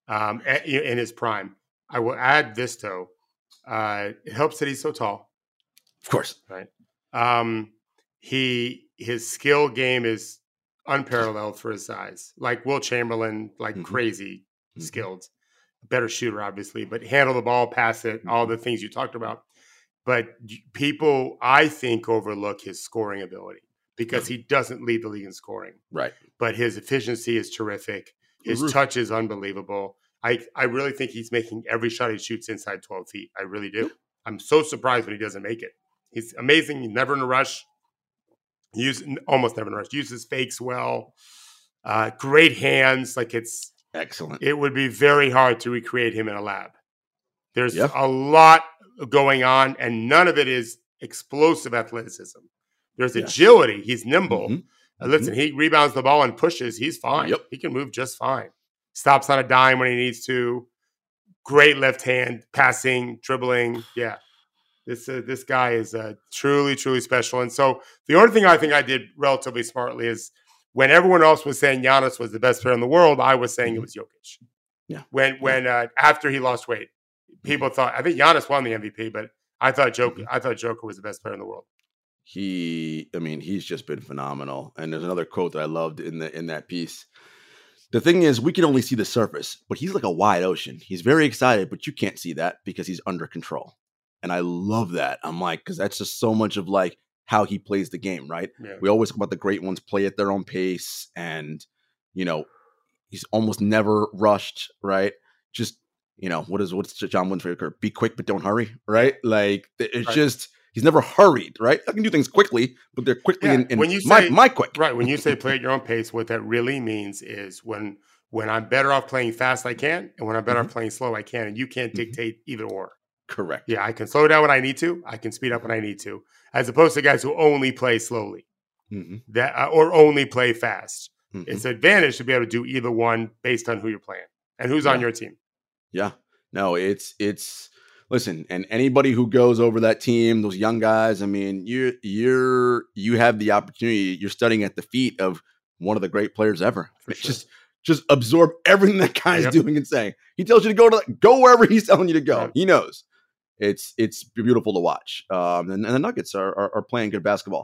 in his prime. I will add this though. It helps that he's so tall. Of course. Right. His skill game is unparalleled for his size. Like Will Chamberlain, crazy skilled. Better shooter, obviously, but handle the ball, pass it, all the things you talked about. But people, I think, overlook his scoring ability because he doesn't lead the league in scoring. Right. But his efficiency is terrific. His touch is unbelievable. I really think he's making every shot he shoots inside 12 feet. I really do. I'm so surprised when he doesn't make it. He's amazing. He's never in a rush. Almost never in a rush. Uses fakes well. Great hands. Like, it's excellent. It would be very hard to recreate him in a lab. There's a lot going on, and none of it is explosive athleticism. There's agility. He's nimble. Listen, he rebounds the ball and pushes. He's fine. Yep. He can move just fine. Stops on a dime when he needs to. Great left hand, passing, dribbling. Yeah. This guy is truly, truly special. And so the only thing I think I did relatively smartly is when everyone else was saying Giannis was the best player in the world, I was saying it was Jokic. Yeah. When after he lost weight, people thought, I think Giannis won the MVP, but I thought Joker was the best player in the world. He's just been phenomenal. And there's another quote that I loved in that piece. The thing is, we can only see the surface, but he's like a wide ocean. He's very excited, but you can't see that because he's under control. And I love that. I'm like, because that's just so much of like, how he plays the game, right? Yeah. We always talk about the great ones play at their own pace, and he's almost never rushed, right? Just what's John Wooden's favorite quote? Be quick but don't hurry, right? Like it's Right. just he's never hurried, right? I can do things quickly, but they're quickly in When you say my quick. right, when you say play at your own pace, what that really means is when I'm better off playing fast, I can, and when I'm better off playing slow, I can, and you can't dictate either or. Correct. Yeah, I can slow down when I need to. I can speed up when I need to, as opposed to guys who only play slowly or only play fast. It's an advantage to be able to do either one based on who you're playing and who's on your team. Yeah. No, it's listen, and anybody who goes over that team, those young guys, I mean, you have the opportunity. You're studying at the feet of one of the great players ever. For sure. Just absorb everything that guy's doing and saying. He tells you to go wherever he's telling you to go. Right. He knows. It's beautiful to watch. And the Nuggets are playing good basketball.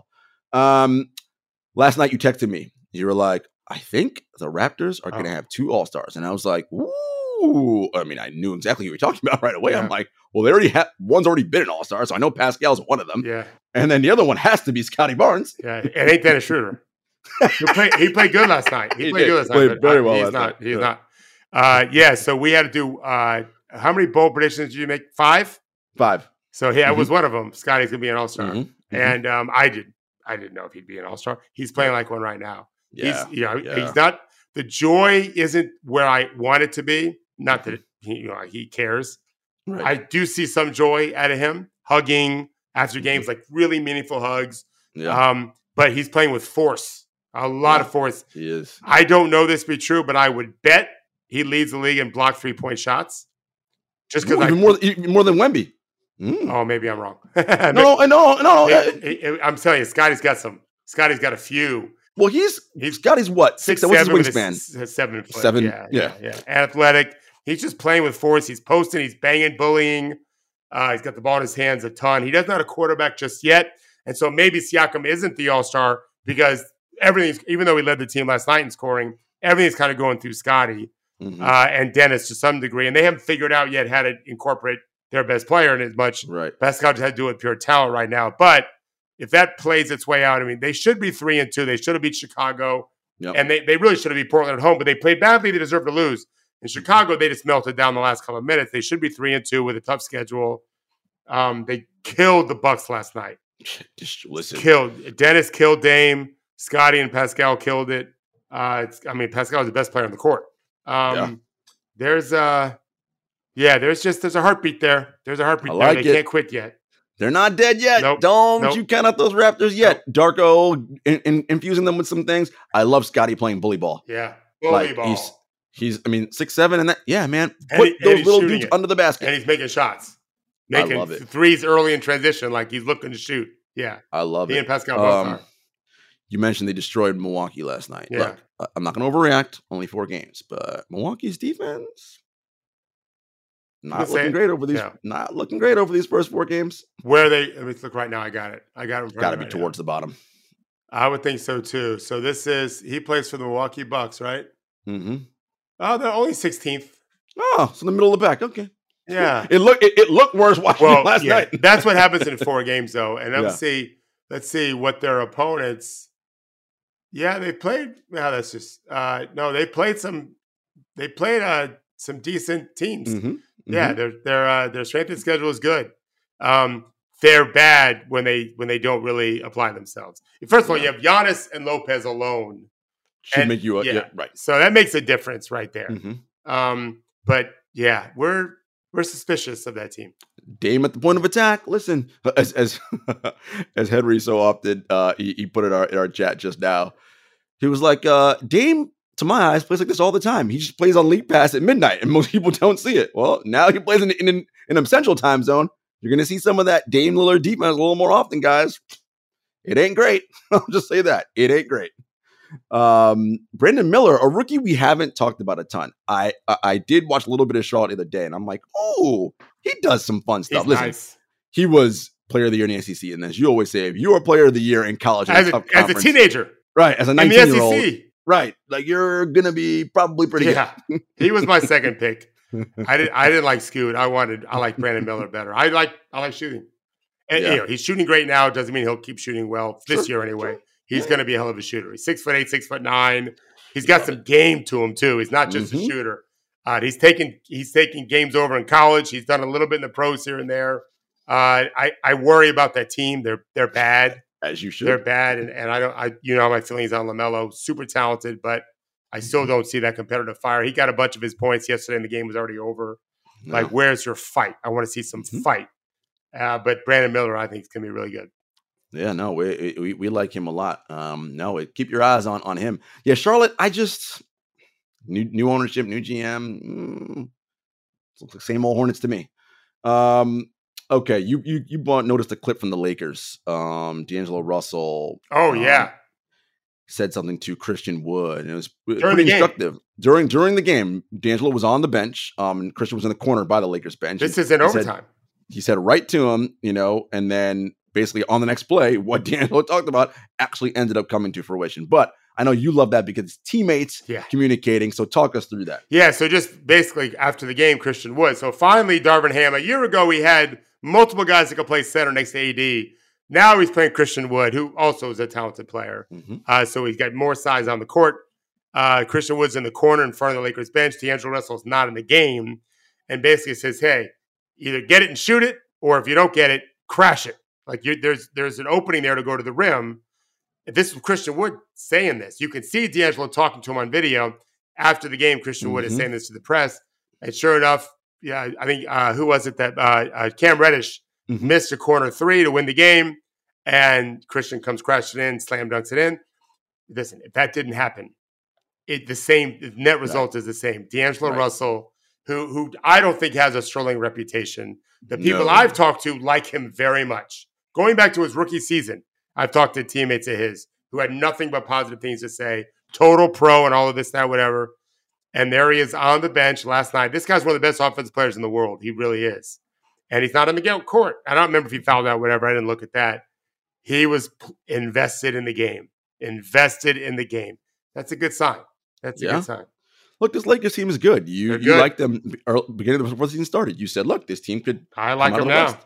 Last night you texted me. You were like, I think the Raptors are going to have 2 All-Stars. And I was like, ooh. I mean, I knew exactly who you were talking about right away. Yeah. I'm like, well, they already one's already been an All-Star, so I know Pascal's one of them. Yeah. And then the other one has to be Scotty Barnes. Yeah. And ain't that a shooter? He played good last night. He played good last night. Played very well. He's not. So we had to do how many bold predictions did you make? 5? 5. So I was one of them. Scotty's gonna be an All-Star. Mm-hmm. And I didn't know if he'd be an All-Star. He's playing like one right now. Yeah. He's not. The joy isn't where I want it to be. Not that he cares. Right. I do see some joy out of him hugging after games, like really meaningful hugs. Yeah. But he's playing with force, a lot of force. He is. I don't know this to be true, but I would bet he leads the league in blocked 3-point shots. Just because even more than Wemby. Oh, maybe I'm wrong. No. I'm telling you, Scotty's got a few. Well, he's Scotty's what? 6'7", what's his wingspan? 7 foot. 7. Yeah. Athletic. He's just playing with force. He's posting. He's banging, bullying. He's got the ball in his hands a ton. He doesn't have a quarterback just yet. And so maybe Siakam isn't the All-Star because everything's, even though he led the team last night in scoring, everything's kind of going through Scotty and Dennis to some degree. And they haven't figured out yet how to incorporate their best player in as much. Right. Pascal just had to do it with pure talent right now. But if that plays its way out, I mean, they should be 3-2. They should have beat Chicago. Yep. And they really should have beat Portland at home, but they played badly. They deserve to lose. In Chicago, they just melted down the last couple of minutes. They should be 3-2 with a tough schedule. They killed the Bucks last night. Just listen. Dennis killed Dame. Scotty and Pascal killed it. Pascal is the best player on the court. There's a heartbeat there. There's a heartbeat there. They can't quit yet. They're not dead yet. Nope. Don't you count out those Raptors yet. Nope. Darko infusing them with some things. I love Scotty playing bully ball. Yeah. Bully ball. He's 6'7" and that. Yeah, man. Put those little dudes under the basket. And he's making shots. I love it. Threes early in transition, like he's looking to shoot. Yeah. I love it. He and Pascal both are. You mentioned they destroyed Milwaukee last night. Yeah. Look, I'm not going to overreact. Only 4 games. But Milwaukee's defense, not looking great over these. Not looking great over these first 4 games. Where are they? Let me look right now. I got it. Got to be towards the bottom. I would think so too. So he plays for the Milwaukee Bucks, right? Mm-hmm. Oh, they're only 16th. Oh, it's in the middle of the pack. Okay. Yeah. It looked worse watching last night. That's what happens in 4 games though. And let's see what their opponents. Yeah, they played. No, that's just they played some decent teams. Mm-hmm. Yeah, their strength of schedule is good. They're bad when they don't really apply themselves. First of all, you have Giannis and Lopez alone. Should make you right. So that makes a difference right there. Mm-hmm. But yeah, we're suspicious of that team. Dame at the point of attack. Listen, as Henry so often he put it in our chat just now. He was like, Dame, to my eyes, plays like this all the time. He just plays on League Pass at midnight, and most people don't see it. Well, now he plays in a Central time zone. You're going to see some of that Dame Lillard defense a little more often, guys. It ain't great. I'll just say that. It ain't great. Brandon Miller, a rookie we haven't talked about a ton. I did watch a little bit of Charlotte the other day, and I'm like, oh, he does some fun stuff. He's Listen, nice. He was player of the year in the SEC, and as you always say, if you are player of the year in college as a teenager, right, as a in 19-year-old, the SEC, right, like you're gonna be probably pretty good. He was my second pick. I didn't like Scoot. I like Brandon Miller better. I like shooting. And Yeah. he's shooting great now. Doesn't mean he'll keep shooting well this year anyway. Sure. He's going to be a hell of a shooter. He's 6'8", 6'9". He's got some game to him too. He's not just a shooter. He's taking games over in college. He's done a little bit in the pros here and there. I worry about that team. They're bad. As you should. They're bad, and my feelings on LaMelo. Super talented, but I still don't see that competitive fire. He got a bunch of his points yesterday, and the game was already over. No. Like, where's your fight? I want to see some fight. But Brandon Miller, I think, is going to be really good. Yeah, no, we like him a lot. Keep your eyes on him. Yeah, Charlotte, I just new ownership, new GM. Looks like same old Hornets to me. Okay, you noticed a clip from the Lakers. D'Angelo Russell. Oh yeah, said something to Christian Wood, and it was During pretty the game. instructive. During the game, D'Angelo was on the bench. And Christian was in the corner by the Lakers bench. This is in overtime. He said right to him, and then basically on the next play, what D'Angelo talked about actually ended up coming to fruition. But I know you love that because it's teammates communicating. So talk us through that. Yeah, so just basically after the game, Christian Wood. So finally, Darvin Ham. A year ago, we had multiple guys that could play center next to AD. Now he's playing Christian Wood, who also is a talented player. So he's got more size on the court. Christian Wood's in the corner in front of the Lakers bench. D'Angelo Russell's not in the game. And basically says, hey, either get it and shoot it, or if you don't get it, crash it. Like there's an opening there to go to the rim. This is Christian Wood saying this. You can see D'Angelo talking to him on video after the game. Christian Wood is saying this to the press. And sure enough, I think, who was it that Cam Reddish missed a corner three to win the game. And Christian comes crashing in, slam dunks it in. Listen, if that didn't happen, the net result is the same. D'Angelo Russell, who I don't think has a sterling reputation. The people I've talked to like him very much. Going back to his rookie season, I've talked to teammates of his who had nothing but positive things to say. Total pro and all of this, that, whatever. And there he is on the bench last night. This guy's one of the best offensive players in the world. He really is. And he's not on the court. I don't remember if he fouled out, whatever. I didn't look at that. He was invested in the game. That's a good sign. That's a good sign. Look, this Lakers team is good. You liked them beginning before the season started. You said, look, this team could. I like them now.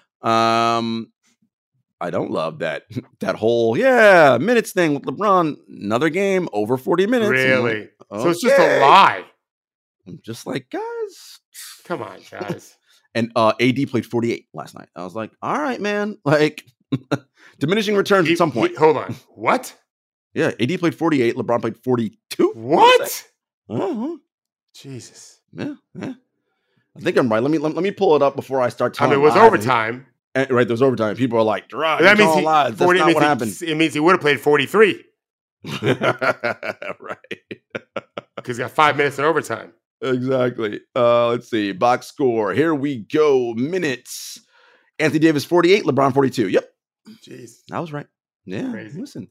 I don't love that whole minutes thing with LeBron. Another game over 40 minutes. Really? Like, so it's just a lie. I'm just like, guys, come on, guys. And AD played 48 last night. I was like, all right, man. Like diminishing returns at some point. Hold on. What? Yeah, AD played 48. LeBron played 42. What? Jesus. Yeah. I think I'm right. Let me pull it up before I start telling. It was overtime. Right, there was overtime. People are like, "Right, that means that's not what happened." It means he would have played 43. Right. Because he got 5 minutes in overtime. Exactly. Let's see. Box score. Here we go. Minutes. Anthony Davis 48. LeBron 42. Yep. Jeez. I was right. Yeah. Crazy. Listen.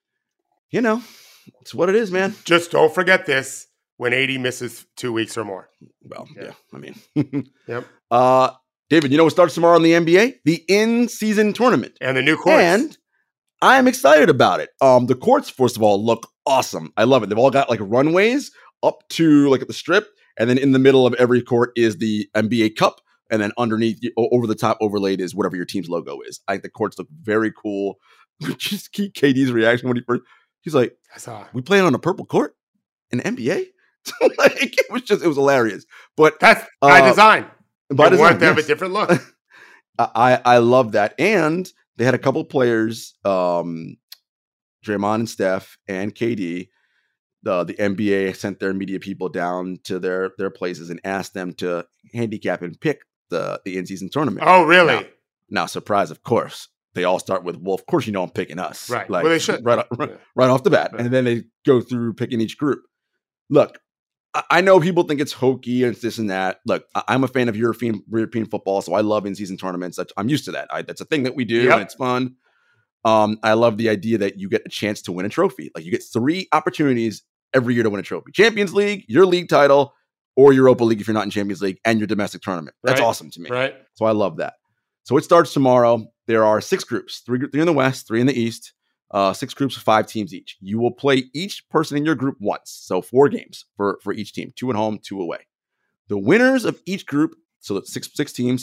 It's what it is, man. Just don't forget this when AD misses 2 weeks or more. Well, yeah. I mean. Yep. David, what starts tomorrow in the NBA? The in-season tournament. And the new courts. And I'm excited about it. The courts, first of all, look awesome. I love it. They've all got like runways up to like at the strip. And then in the middle of every court is the NBA Cup. And then underneath, over the top overlaid is whatever your team's logo is. I think the courts look very cool. Just keep KD's reaction when he's like, we playing on a purple court in the NBA? Like, it was hilarious. But that's by design. By design, wanted to have a different look. I love that. And they had a couple of players, Draymond and Steph and KD. The NBA sent their media people down to their places and asked them to handicap and pick the in-season tournament. Oh, really? Now, surprise, of course. They all start with, well, of course I'm picking us. Right. Like, well, they should. Right off the bat. Right. And then they go through picking each group. Look, I know people think it's hokey and it's this and that. Look, I'm a fan of European football, so I love in-season tournaments. I'm used to that. That's a thing that we do, and it's fun. I love the idea that you get a chance to win a trophy. Like, you get 3 opportunities every year to win a trophy. Champions League, your league title, or Europa League if you're not in Champions League, and your domestic tournament. That's awesome to me. Right. So I love that. So it starts tomorrow. There are 6 groups, 3 in the West, 3 in the East. 6 groups of 5 teams each. You will play each person in your group once. So 4 games for each team, 2 at home, 2 away. The winners of each group, so that's 6 teams,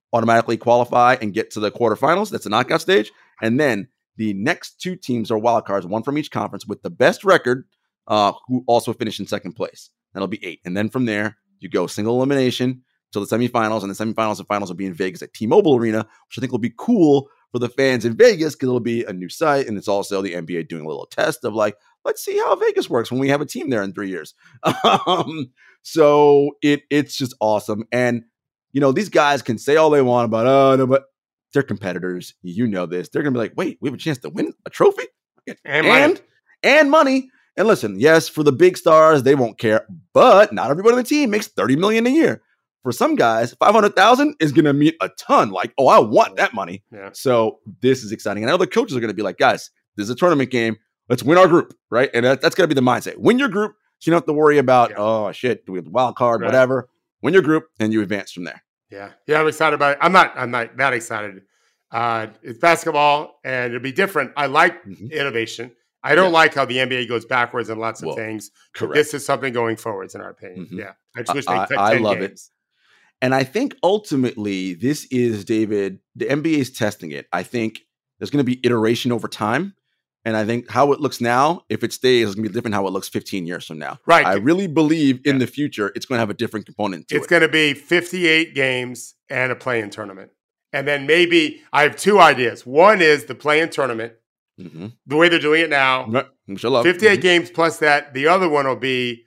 automatically qualify and get to the quarterfinals. That's the knockout stage. And then the next 2 teams are wild cards, 1 from each conference with the best record, who also finish in second place. That'll be 8. And then from there, you go single elimination till the semifinals, and the semifinals and finals will be in Vegas at T-Mobile Arena, which I think will be cool for the fans in Vegas because it'll be a new site, and it's also the NBA doing a little test of like, let's see how Vegas works when we have a team there in 3 years. So it's just awesome. And, these guys can say all they want about, oh, no, but they're competitors. You know this. They're going to be like, wait, we have a chance to win a trophy? And money. And listen, yes, for the big stars, they won't care, but not everybody on the team makes $30 million a year. For some guys, $500,000 is going to mean a ton. Like, oh, I want that money. Yeah. So this is exciting. And I know the coaches are going to be like, guys, this is a tournament game. Let's win our group, right? And that's going to be the mindset. Win your group, so you don't have to worry about, oh, shit, do we have the wild card, whatever. Win your group, and you advance from there. Yeah, I'm excited about it. I'm not that excited. It's basketball, and it'll be different. I like innovation. I don't like how the NBA goes backwards in lots of things. Correct. This is something going forwards, in our opinion. Yeah, I just wish they took 10 I love games. It. And I think ultimately this is, David, the NBA is testing it. I think there's going to be iteration over time. And I think how it looks now, if it stays, it's going to be different how it looks 15 years from now. Right. I really believe in the future, it's going to have a different component to it. It's going to be 58 games and a play-in tournament. And then maybe I have 2 ideas. One is the play-in tournament, the way they're doing it now, 58 games plus that. The other one will be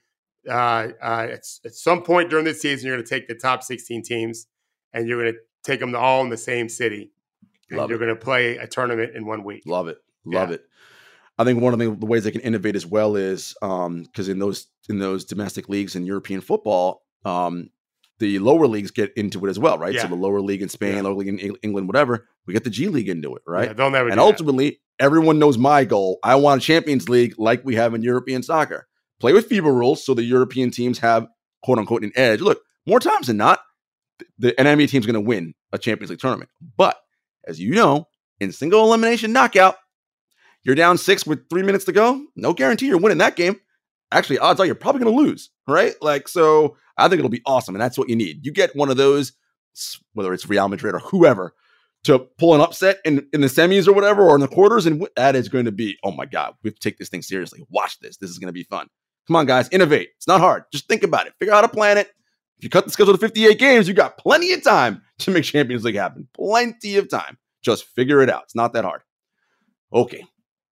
at some point during the season, you're going to take the top 16 teams and you're going to take them all in the same city. And you're going to play a tournament in 1 week. Love it. Love it. I think one of the ways they can innovate as well is because in those domestic leagues in European football, the lower leagues get into it as well, right? Yeah. So the lower league in Spain, lower league in England, whatever, we get the G League into it, right? Yeah, they'll never. And ultimately, everyone knows my goal. I want a Champions League like we have in European soccer. Play with FIBA rules so the European teams have quote unquote an edge. Look, more times than not, an NBA team's going to win a Champions League tournament. But as you know, in single elimination knockout, you're down 6 with 3 minutes to go. No guarantee you're winning that game. Actually, odds are you're probably going to lose, right? So I think it'll be awesome, and that's what you need. You get one of those, whether it's Real Madrid or whoever, to pull an upset in the semis or whatever, or in the quarters, and that is going to be, oh my God, we have to take this thing seriously. Watch this. This is going to be fun. Come on, guys, innovate. It's not hard. Just think about it. Figure out how to plan it. If you cut the schedule to 58 games, you got plenty of time to make Champions League happen. Plenty of time. Just figure it out. It's not that hard. Okay.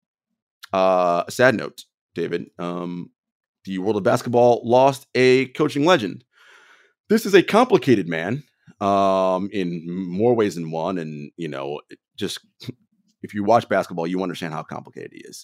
A sad note, David. The world of basketball lost a coaching legend. This is a complicated man in more ways than one. And, just if you watch basketball, you understand how complicated he is.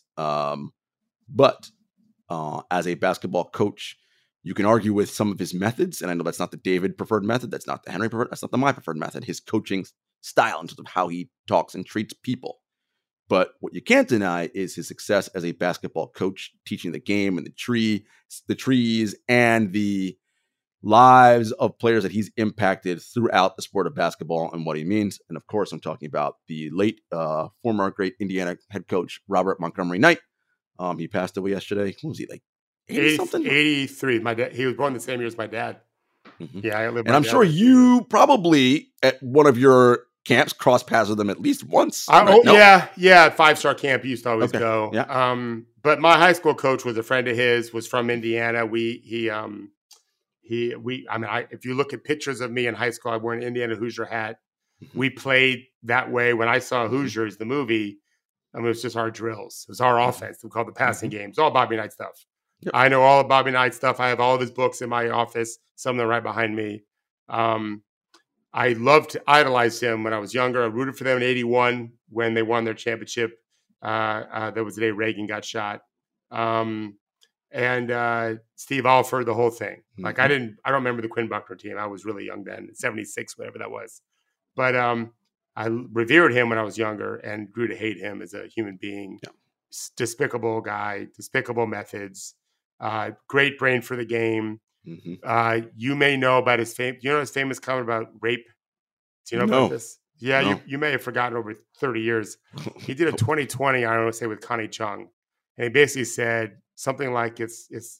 But as a basketball coach, you can argue with some of his methods. And I know that's not the David preferred method. That's not the Henry preferred. That's not the my preferred method. His coaching style in terms of how he talks and treats people. But what you can't deny is his success as a basketball coach, teaching the game and the trees and the lives of players that he's impacted throughout the sport of basketball and what he means. And of course, I'm talking about the late former great Indiana head coach, Robert Montgomery Knight. He passed away yesterday. What was he, like 80-something? 83. My dad. He was born the same year as my dad. Yeah, I live. And I'm sure you probably at one of your camps cross paths with them at least once. Right? Yeah. 5-star camp used to always go. Yeah. But my high school coach was a friend of his. Was from Indiana. If you look at pictures of me in high school, I wore an Indiana Hoosier hat. We played that way. When I saw Hoosiers, the movie, it was just our drills. It was our offense. We called the passing games. All Bobby Knight stuff. Yep. I know all of Bobby Knight stuff. I have all of his books in my office. Some of them right behind me. I loved to idolize him when I was younger. I rooted for them in 81 when they won their championship. That was the day Reagan got shot. And Steve Alford, the whole thing. Like I don't remember the Quinn Buckner team. I was really young then, 76, whatever that was. But I revered him when I was younger and grew to hate him as a human being. Yeah. Despicable guy, despicable methods, great brain for the game. You may know about his his famous comment about rape. Do you know about this? Yeah, no. You may have forgotten over 30 years. He did a 2020, I don't know, say with Connie Chung. And he basically said something like it's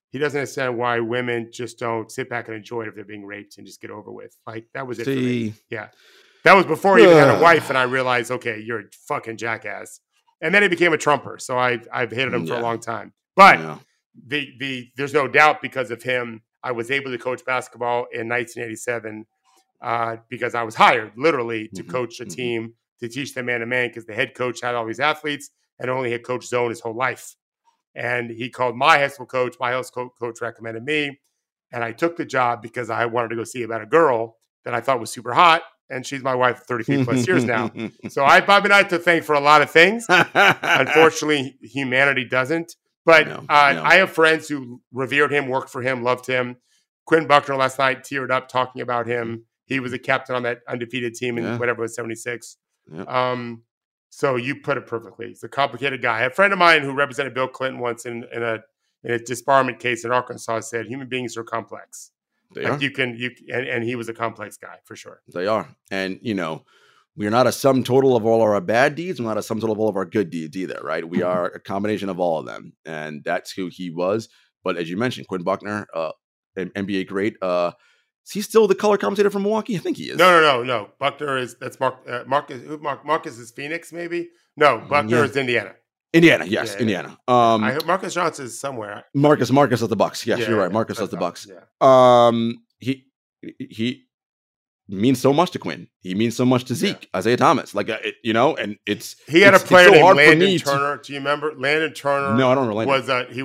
he doesn't understand why women just don't sit back and enjoy it if they're being raped and just get over with. Like, that was it for me. Yeah. That was before he even had a wife, and I realized, okay, you're a fucking jackass. And then he became a Trumper, so I've hated him for a long time. But there's no doubt because of him, I was able to coach basketball in 1987 because I was hired literally to coach a team to teach them man-to-man because the head coach had all these athletes and only had coached zone his whole life. And he called my high school coach. My high school coach recommended me, and I took the job because I wanted to go see about a girl that I thought was super hot. And she's my wife 33 plus years now. So Bobby and I have to thank for a lot of things. Unfortunately, humanity doesn't. But I have friends who revered him, worked for him, loved him. Quinn Buckner last night teared up talking about him. He was a captain on that undefeated team in whatever it was, 76. Yeah. So you put it perfectly. He's a complicated guy. A friend of mine who represented Bill Clinton once in a disbarment case in Arkansas said human beings are complex. They are. And he was a complex guy for sure. They are. And, we're not a sum total of all our bad deeds. We're not a sum total of all of our good deeds either, right? We are a combination of all of them. And that's who he was. But as you mentioned, Quinn Buckner, an NBA great. Is he still the color commentator from Milwaukee? I think he is. No. Buckner that's Marcus is Phoenix, maybe? No, Buckner is Indiana. Indiana, yes, yeah, Indiana. I hope Marcus Johnson is somewhere. Marcus is the Bucks. Yes, you're right. Marcus is the Bucks. Yeah. He means so much to Quinn. He means so much to Zeke, Isaiah Thomas. Like, and it's he had a player named Landon Turner. Do you remember Landon Turner? No, I don't remember. He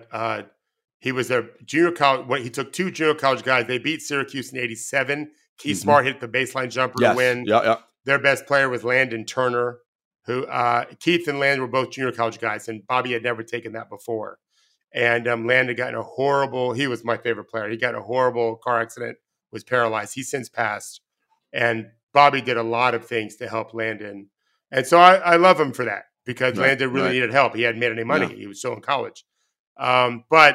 was a junior college. He took 2 junior college guys. They beat Syracuse in '87. Keith Smart hit the baseline jumper to win. Yeah. Their best player was Landon Turner. Who Keith and Landon were both junior college guys, and Bobby had never taken that before. And Landon got in a horrible – he was my favorite player. He got in a horrible car accident, was paralyzed. He's since passed. And Bobby did a lot of things to help Landon. And so I love him for that because Landon really needed help. He hadn't made any money. He was still in college. But,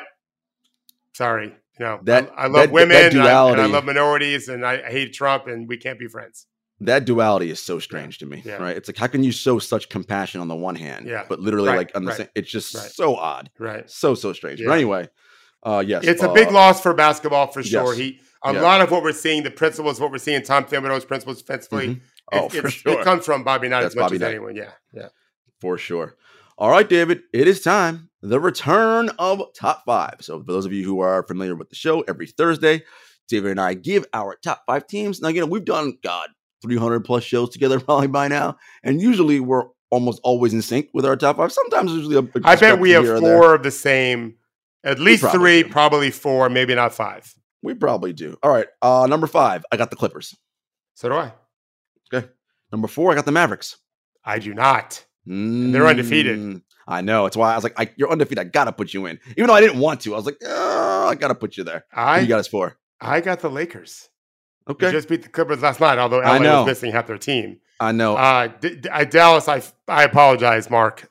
sorry, I love women and I love minorities and I hate Trump and we can't be friends. That duality is so strange to me, right? It's like, how can you show such compassion on the one hand, but literally on the same, it's just so odd, right? So strange. Yeah. But anyway, yes. It's a big loss for basketball for sure. A lot of what we're seeing, the principles, what we're seeing, Tom Thibodeau's principles defensively, for sure. It comes from Bobby Knight as much as anyone. Yeah. For sure. All right, David, it is time. The return of Top 5. So for those of you who are familiar with the show, every Thursday, David and I give our top 5 teams. Now, we've done, 300 plus shows together probably by now. And usually we're almost always in sync with our top 5. Sometimes usually I bet we have 4 of the same, at least 3, probably 4, maybe not 5. We probably do. All right. Number 5, I got the Clippers. So do I. Okay. Number 4, I got the Mavericks. I do not. They're undefeated. I know. It's why I was like, you're undefeated. I got to put you in. Even though I didn't want to. I was like, I got to put you there. Who you got us for? I got the Lakers. Okay. They just beat the Clippers last night, although LA was missing half their team. I know. Dallas, I apologize, Mark.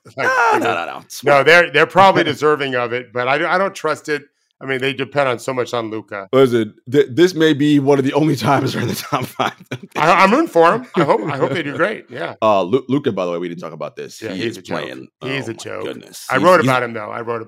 No, they're probably deserving of it, but I don't trust it. I mean, they depend on so much on Luka. Listen, this may be one of the only times they're in the top 5. I'm rooting for them. I hope they do great. Yeah. Luka, by the way, we didn't talk about this. Yeah, he's playing. He's a joke. Goodness. I wrote about him though.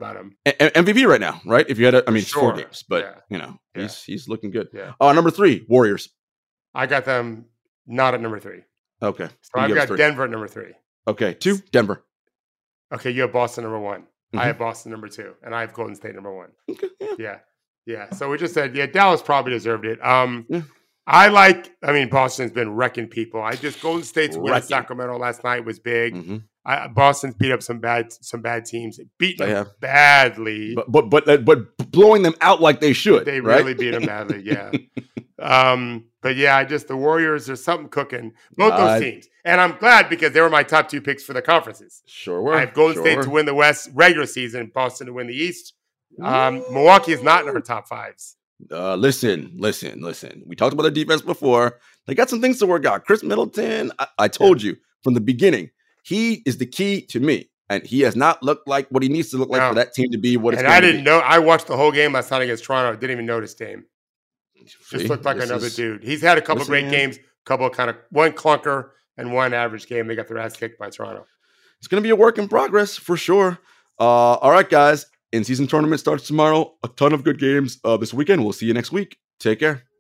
MVP right now, right? If you had, 4 games, but he's looking good. Yeah. Number 3, Warriors. I got them not at number 3. Okay. So I've got Denver at number 3. Okay. 2, Denver. Okay, you have Boston number 1. I have Boston number 2, and I have Golden State number 1. Okay, yeah. So we just said, Dallas probably deserved it. Boston's been wrecking people. Golden State's win at Sacramento last night was big. Boston's beat up some bad teams, beaten them badly, but blowing them out like they should. They really beat them badly, yeah. The Warriors, there's something cooking. Both those teams. And I'm glad because they were my top 2 picks for the conferences. Sure were. I have Golden State to win the West regular season, Boston to win the East. Milwaukee is not in our top 5s. Listen. We talked about their defense before. They got some things to work out. Chris Middleton, I told you from the beginning, he is the key to me. And he has not looked like what he needs to look like for that team to be what it's going to be. And I didn't know. I watched the whole game last night against Toronto. I didn't even notice Dame. Just looked like another dude. He's had a couple of great games, couple of kind of one clunker and one average game. They got their ass kicked by Toronto. It's going to be a work in progress for sure. All right, guys. In-season tournament starts tomorrow. A ton of good games this weekend. We'll see you next week. Take care.